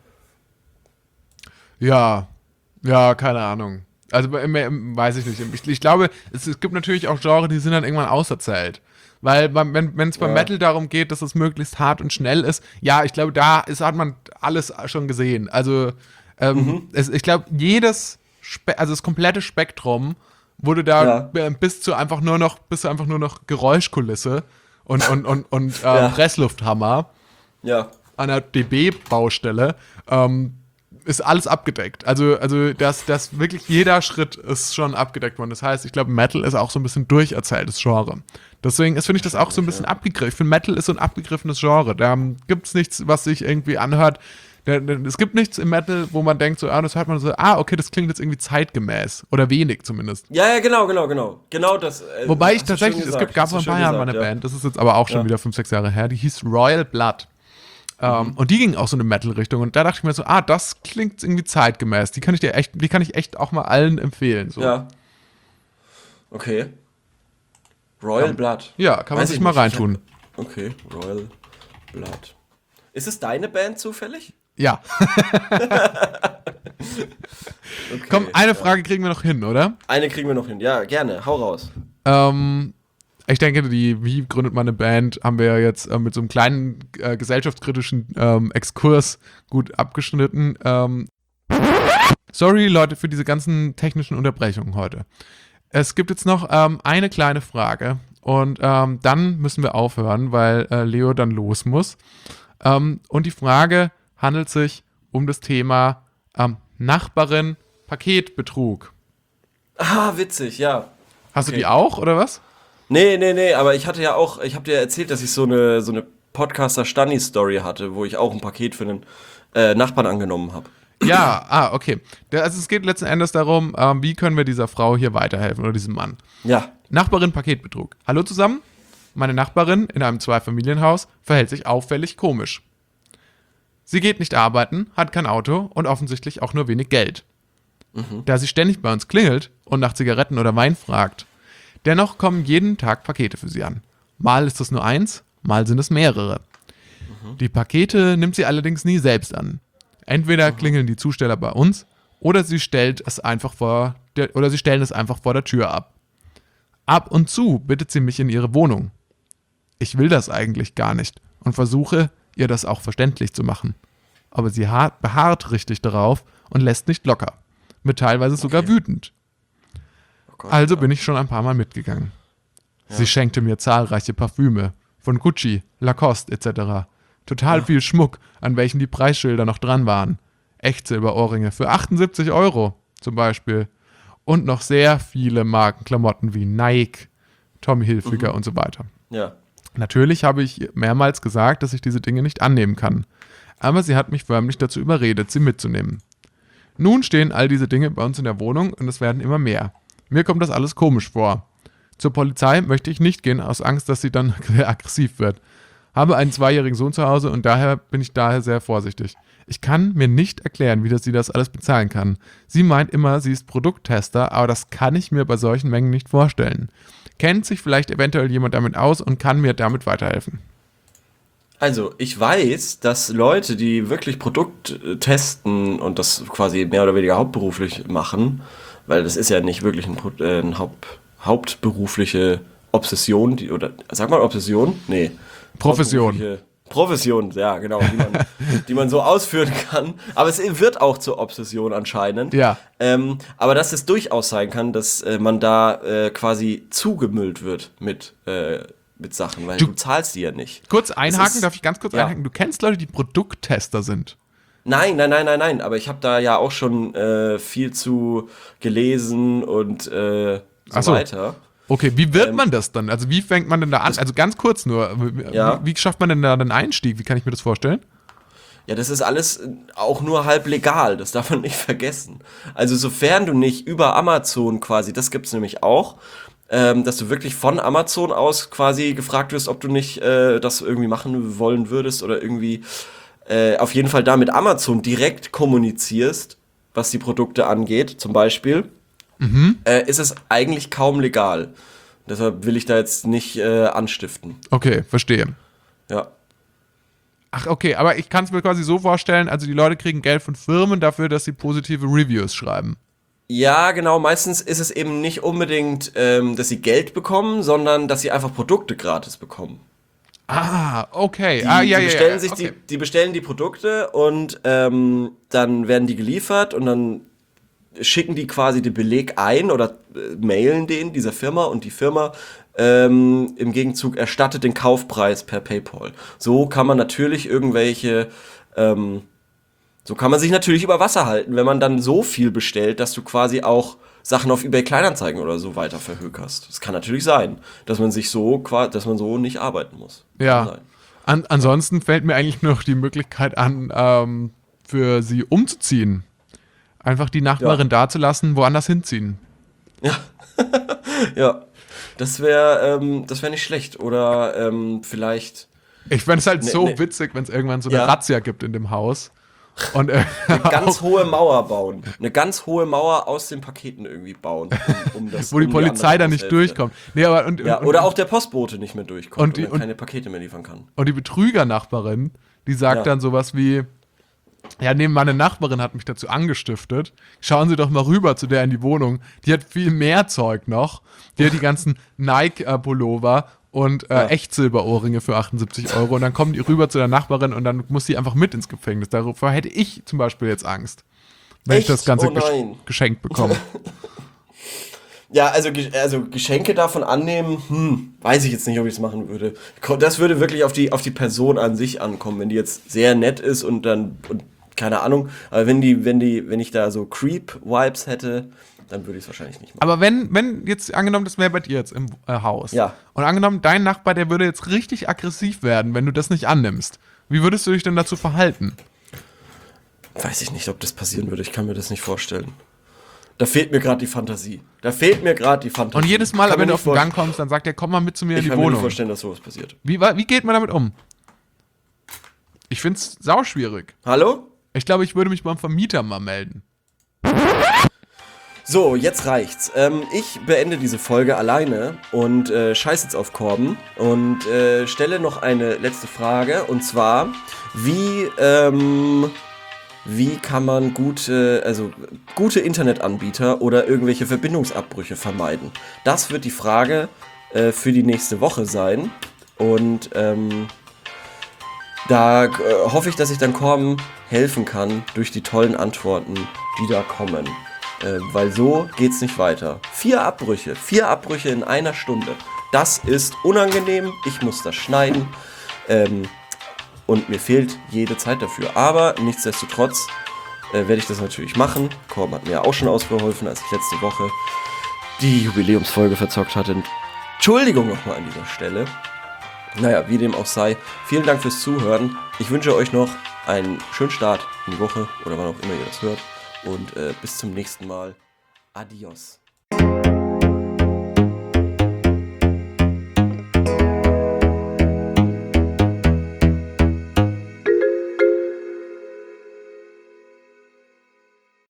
Ja, ja, keine Ahnung. Also bei- mehr- weiß ich nicht. Ich, ich glaube, es, es gibt natürlich auch Genres, die sind dann irgendwann auserzählt. Weil beim- wenn wenn es beim Ja. Metal darum geht, dass es möglichst hart und schnell ist, ja, ich glaube, da ist, hat man alles schon gesehen. Also ähm, Mhm. es, ich glaube, jedes, Spe also das komplette Spektrum wurde da Ja. b- bis zu einfach nur noch, bis zu einfach nur noch Geräuschkulisse und, und, und, und äh, Ja. Presslufthammer Ja. an der D B-Baustelle, ähm, ist alles abgedeckt. Also, also dass, dass wirklich jeder Schritt ist schon abgedeckt worden. Das heißt, ich glaube, Metal ist auch so ein bisschen durcherzähltes Genre. Deswegen ist, finde ich das auch so ein bisschen abgegriffen. Ich finde, Metal ist so ein abgegriffenes Genre. Da ähm, gibt es nichts, was sich irgendwie anhört. Da- da- Es gibt nichts im Metal, wo man denkt, so, ah, das hört man so, ah, okay, das klingt jetzt irgendwie zeitgemäß. Oder wenig zumindest. Ja, ja, genau, genau, genau. Genau das. Äh, Wobei ich hast du schön tatsächlich, es gesagt, gibt, gab hast vor du ein paar schön Jahren mal gesagt, eine ja. Band, das ist jetzt aber auch schon Ja. wieder fünf, sechs Jahre her, die hieß Royal Blood. Ähm, und die ging auch so eine Metal-Richtung. Und da dachte ich mir so, ah, das klingt irgendwie zeitgemäß. Die kann ich dir echt, die kann ich echt auch mal allen empfehlen. So. Ja. Okay. Royal Ja. Blood. Ja, kann man Weiß sich ich mal nicht. reintun. Ich hab- Okay, Royal Blood. Ist es deine Band zufällig? Ja. Okay. Komm, eine Frage kriegen wir noch hin, oder? Eine kriegen wir noch hin. Ja, gerne. Hau raus. Ähm, ich denke, die Wie gründet man eine Band, haben wir ja jetzt äh, mit so einem kleinen äh, gesellschaftskritischen ähm, Exkurs gut abgeschnitten. Ähm, sorry, Leute, für diese ganzen technischen Unterbrechungen heute. Es gibt jetzt noch ähm, eine kleine Frage und ähm, dann müssen wir aufhören, weil äh, Leo dann los muss. Ähm, und die Frage handelt sich um das Thema ähm, Nachbarin Paketbetrug. Ah, witzig, ja. Hast Okay. du die auch, oder was? Nee, nee, nee, aber ich hatte ja auch, ich habe dir erzählt, dass ich so eine, so eine Podcaster-Stani-Story hatte, wo ich auch ein Paket für einen äh, Nachbarn angenommen habe. Ja, ah, okay. Der- Also es geht letzten Endes darum, ähm, wie können wir dieser Frau hier weiterhelfen oder diesem Mann. Ja. Nachbarin Paketbetrug. Hallo zusammen. Meine Nachbarin in einem Zweifamilienhaus verhält sich auffällig komisch. Sie geht nicht arbeiten, hat kein Auto und offensichtlich auch nur wenig Geld. Da sie ständig bei uns klingelt und nach Zigaretten oder Wein fragt. Dennoch kommen jeden Tag Pakete für sie an. Mal ist es nur eins, mal sind es mehrere. Die Pakete nimmt sie allerdings nie selbst an. Entweder klingeln die Zusteller bei uns oder sie stellt es einfach vor der, oder sie stellen es einfach vor der Tür ab. Ab und zu bittet sie mich in ihre Wohnung. Ich will das eigentlich gar nicht und versuche, ihr das auch verständlich zu machen. Aber sie ha- beharrt richtig darauf und lässt nicht locker. Wird teilweise sogar Okay. wütend. Oh Gott, Also ja. bin ich schon ein paar Mal mitgegangen. Sie schenkte mir zahlreiche Parfüme von Gucci, Lacoste et cetera. Total Ja. viel Schmuck, an welchen die Preisschilder noch dran waren. Echtsilberohrringe für achtundsiebzig Euro zum Beispiel. Und noch sehr viele Markenklamotten wie Nike, Tommy Hilfiger und so weiter. Ja. Natürlich habe ich mehrmals gesagt, dass ich diese Dinge nicht annehmen kann. Aber sie hat mich förmlich dazu überredet, sie mitzunehmen. Nun stehen all diese Dinge bei uns in der Wohnung und es werden immer mehr. Mir kommt das alles komisch vor. Zur Polizei möchte ich nicht gehen, aus Angst, dass sie dann aggressiv wird. Habe einen zweijährigen Sohn zu Hause und daher bin ich daher sehr vorsichtig. Ich kann mir nicht erklären, wie das sie das alles bezahlen kann. Sie meint immer, sie ist Produkttester, aber das kann ich mir bei solchen Mengen nicht vorstellen. Kennt sich vielleicht eventuell jemand damit aus und kann mir damit weiterhelfen? Also, ich weiß, dass Leute, die wirklich Produkt äh, testen und das quasi mehr oder weniger hauptberuflich machen, weil das ist ja nicht wirklich ein, Pro- äh, ein Haupt, hauptberufliche Obsession, die, oder sag mal Obsession? Nee. Profession. Hauptberufliche- Profession, ja, genau, die man, die man so ausführen kann. Aber es wird auch zur Obsession anscheinend. Ja. Ähm, aber dass es durchaus sein kann, dass äh, man da äh, quasi zugemüllt wird mit, äh, mit Sachen, weil Du- du, zahlst die ja nicht. Kurz einhaken, ist- darf ich ganz kurz ja. einhaken? Du kennst Leute, die Produkttester sind. Nein, nein, nein, nein, nein. Aber ich habe da ja auch schon äh, viel zu gelesen und äh, so, Ach so. weiter. Okay, wie wird Ähm, man das dann? Also wie fängt man denn da an? Also ganz kurz nur, wie, Ja. wie schafft man denn da den Einstieg? Wie kann ich mir das vorstellen? Ja, das ist alles äh, auch nur halb legal, das darf man nicht vergessen. Also sofern du nicht über Amazon quasi, das gibt's nämlich auch, ähm, dass du wirklich von Amazon aus quasi gefragt wirst, ob du nicht äh, das irgendwie machen wollen würdest oder irgendwie äh, auf jeden Fall da mit Amazon direkt kommunizierst, was die Produkte angeht, zum Beispiel, äh, ist es eigentlich kaum legal. Deshalb will ich da jetzt nicht äh, anstiften. Okay, verstehe. Ja. Ach, okay, aber ich kann es mir quasi so vorstellen, also die Leute kriegen Geld von Firmen dafür, dass sie positive Reviews schreiben. Ja, genau. Meistens ist es eben nicht unbedingt, ähm, dass sie Geld bekommen, sondern dass sie einfach Produkte gratis bekommen. Ah, okay. Die, ah, ja, die ja, bestellen ja. sich okay. die, die bestellen die Produkte und ähm, dann werden die geliefert und dann schicken die quasi den Beleg ein oder äh, mailen den dieser Firma und die Firma ähm, im Gegenzug erstattet den Kaufpreis per PayPal. So kann man natürlich irgendwelche ähm, So kann man sich natürlich über Wasser halten, wenn man dann so viel bestellt, dass du quasi auch Sachen auf eBay Kleinanzeigen oder so weiter verhökerst. Das kann natürlich sein, dass man sich so, qua- dass man so nicht arbeiten muss. Kann Ja. sein. An, ansonsten fällt mir eigentlich nur noch die Möglichkeit an, ähm, für sie umzuziehen. Einfach die Nachbarin Ja. dazulassen, woanders hinziehen. Ja, das wäre ähm, das wäre nicht schlecht. Oder ähm, vielleicht Ich fände es halt Ne- so ne- witzig, wenn es irgendwann so eine Ja. Razzia gibt in dem Haus. Und äh, eine ganz hohe Mauer bauen. Eine ganz hohe Mauer aus den Paketen irgendwie bauen. Um, um das, wo die um Polizei andere da nicht Haushälfte. durchkommt. Nee, aber und, Ja, und, oder auch der Postbote nicht mehr durchkommt Und und, die- dann und- keine Pakete mehr liefern kann. Und die Betrügernachbarin, die sagt Ja. dann sowas wie, ja, nee, meine Nachbarin hat mich dazu angestiftet. Schauen Sie doch mal rüber zu der in die Wohnung. Die hat viel mehr Zeug noch. Die hat die ganzen Nike-Pullover und äh, Ja. Echtsilberohrringe für achtundsiebzig Euro. Und dann kommen die rüber zu der Nachbarin und dann muss sie einfach mit ins Gefängnis. Darüber hätte ich zum Beispiel jetzt Angst, wenn ich Echt? das Ganze Oh nein. gesch geschenkt bekomme. Ja, also, ge- also Geschenke davon annehmen, hm, weiß ich jetzt nicht, ob ich es machen würde. Ko- Das würde wirklich auf die, auf die Person an sich ankommen, wenn die jetzt sehr nett ist und dann, und keine Ahnung, aber wenn die, wenn die, wenn ich da so Creep-Vibes hätte, dann würde ich es wahrscheinlich nicht machen. Aber wenn, wenn jetzt angenommen, das wäre bei dir jetzt im äh, Haus. Ja. Und angenommen, dein Nachbar, der würde jetzt richtig aggressiv werden, wenn du das nicht annimmst. Wie würdest du dich denn dazu verhalten? Weiß ich nicht, ob das passieren würde, ich kann mir das nicht vorstellen. Da fehlt mir gerade die Fantasie. Da fehlt mir gerade die Fantasie. Und jedes Mal, Kann mir wenn du nicht auf den vorst- Gang kommst, dann sagt er, komm mal mit zu mir in Ich die kann mir nicht Wohnung. vorstellen, dass sowas passiert. Wie, wa- wie geht man damit um? Ich find's sauschwierig. Hallo? Ich glaube, ich würde mich beim Vermieter mal melden. So, jetzt reicht's. Ähm, ich beende diese Folge alleine und äh, scheiß jetzt auf Korben und äh, stelle noch eine letzte Frage. Und zwar, wie, ähm, wie kann man gute, also gute Internetanbieter oder irgendwelche Verbindungsabbrüche vermeiden? Das wird die Frage äh, für die nächste Woche sein. Und ähm, da äh, hoffe ich, dass ich dann Korben helfen kann durch die tollen Antworten, die da kommen. Äh, weil so geht's nicht weiter. Vier Abbrüche, vier Abbrüche in einer Stunde. Das ist unangenehm. Ich muss das schneiden. Ähm, und mir fehlt jede Zeit dafür. Aber nichtsdestotrotz äh, werde ich das natürlich machen. Korb hat mir ja auch schon ausgeholfen, als ich letzte Woche die Jubiläumsfolge verzockt hatte. Entschuldigung nochmal an dieser Stelle. Naja, wie dem auch sei, vielen Dank fürs Zuhören. Ich wünsche euch noch einen schönen Start in die Woche oder wann auch immer ihr das hört. Und äh, bis zum nächsten Mal. Adios.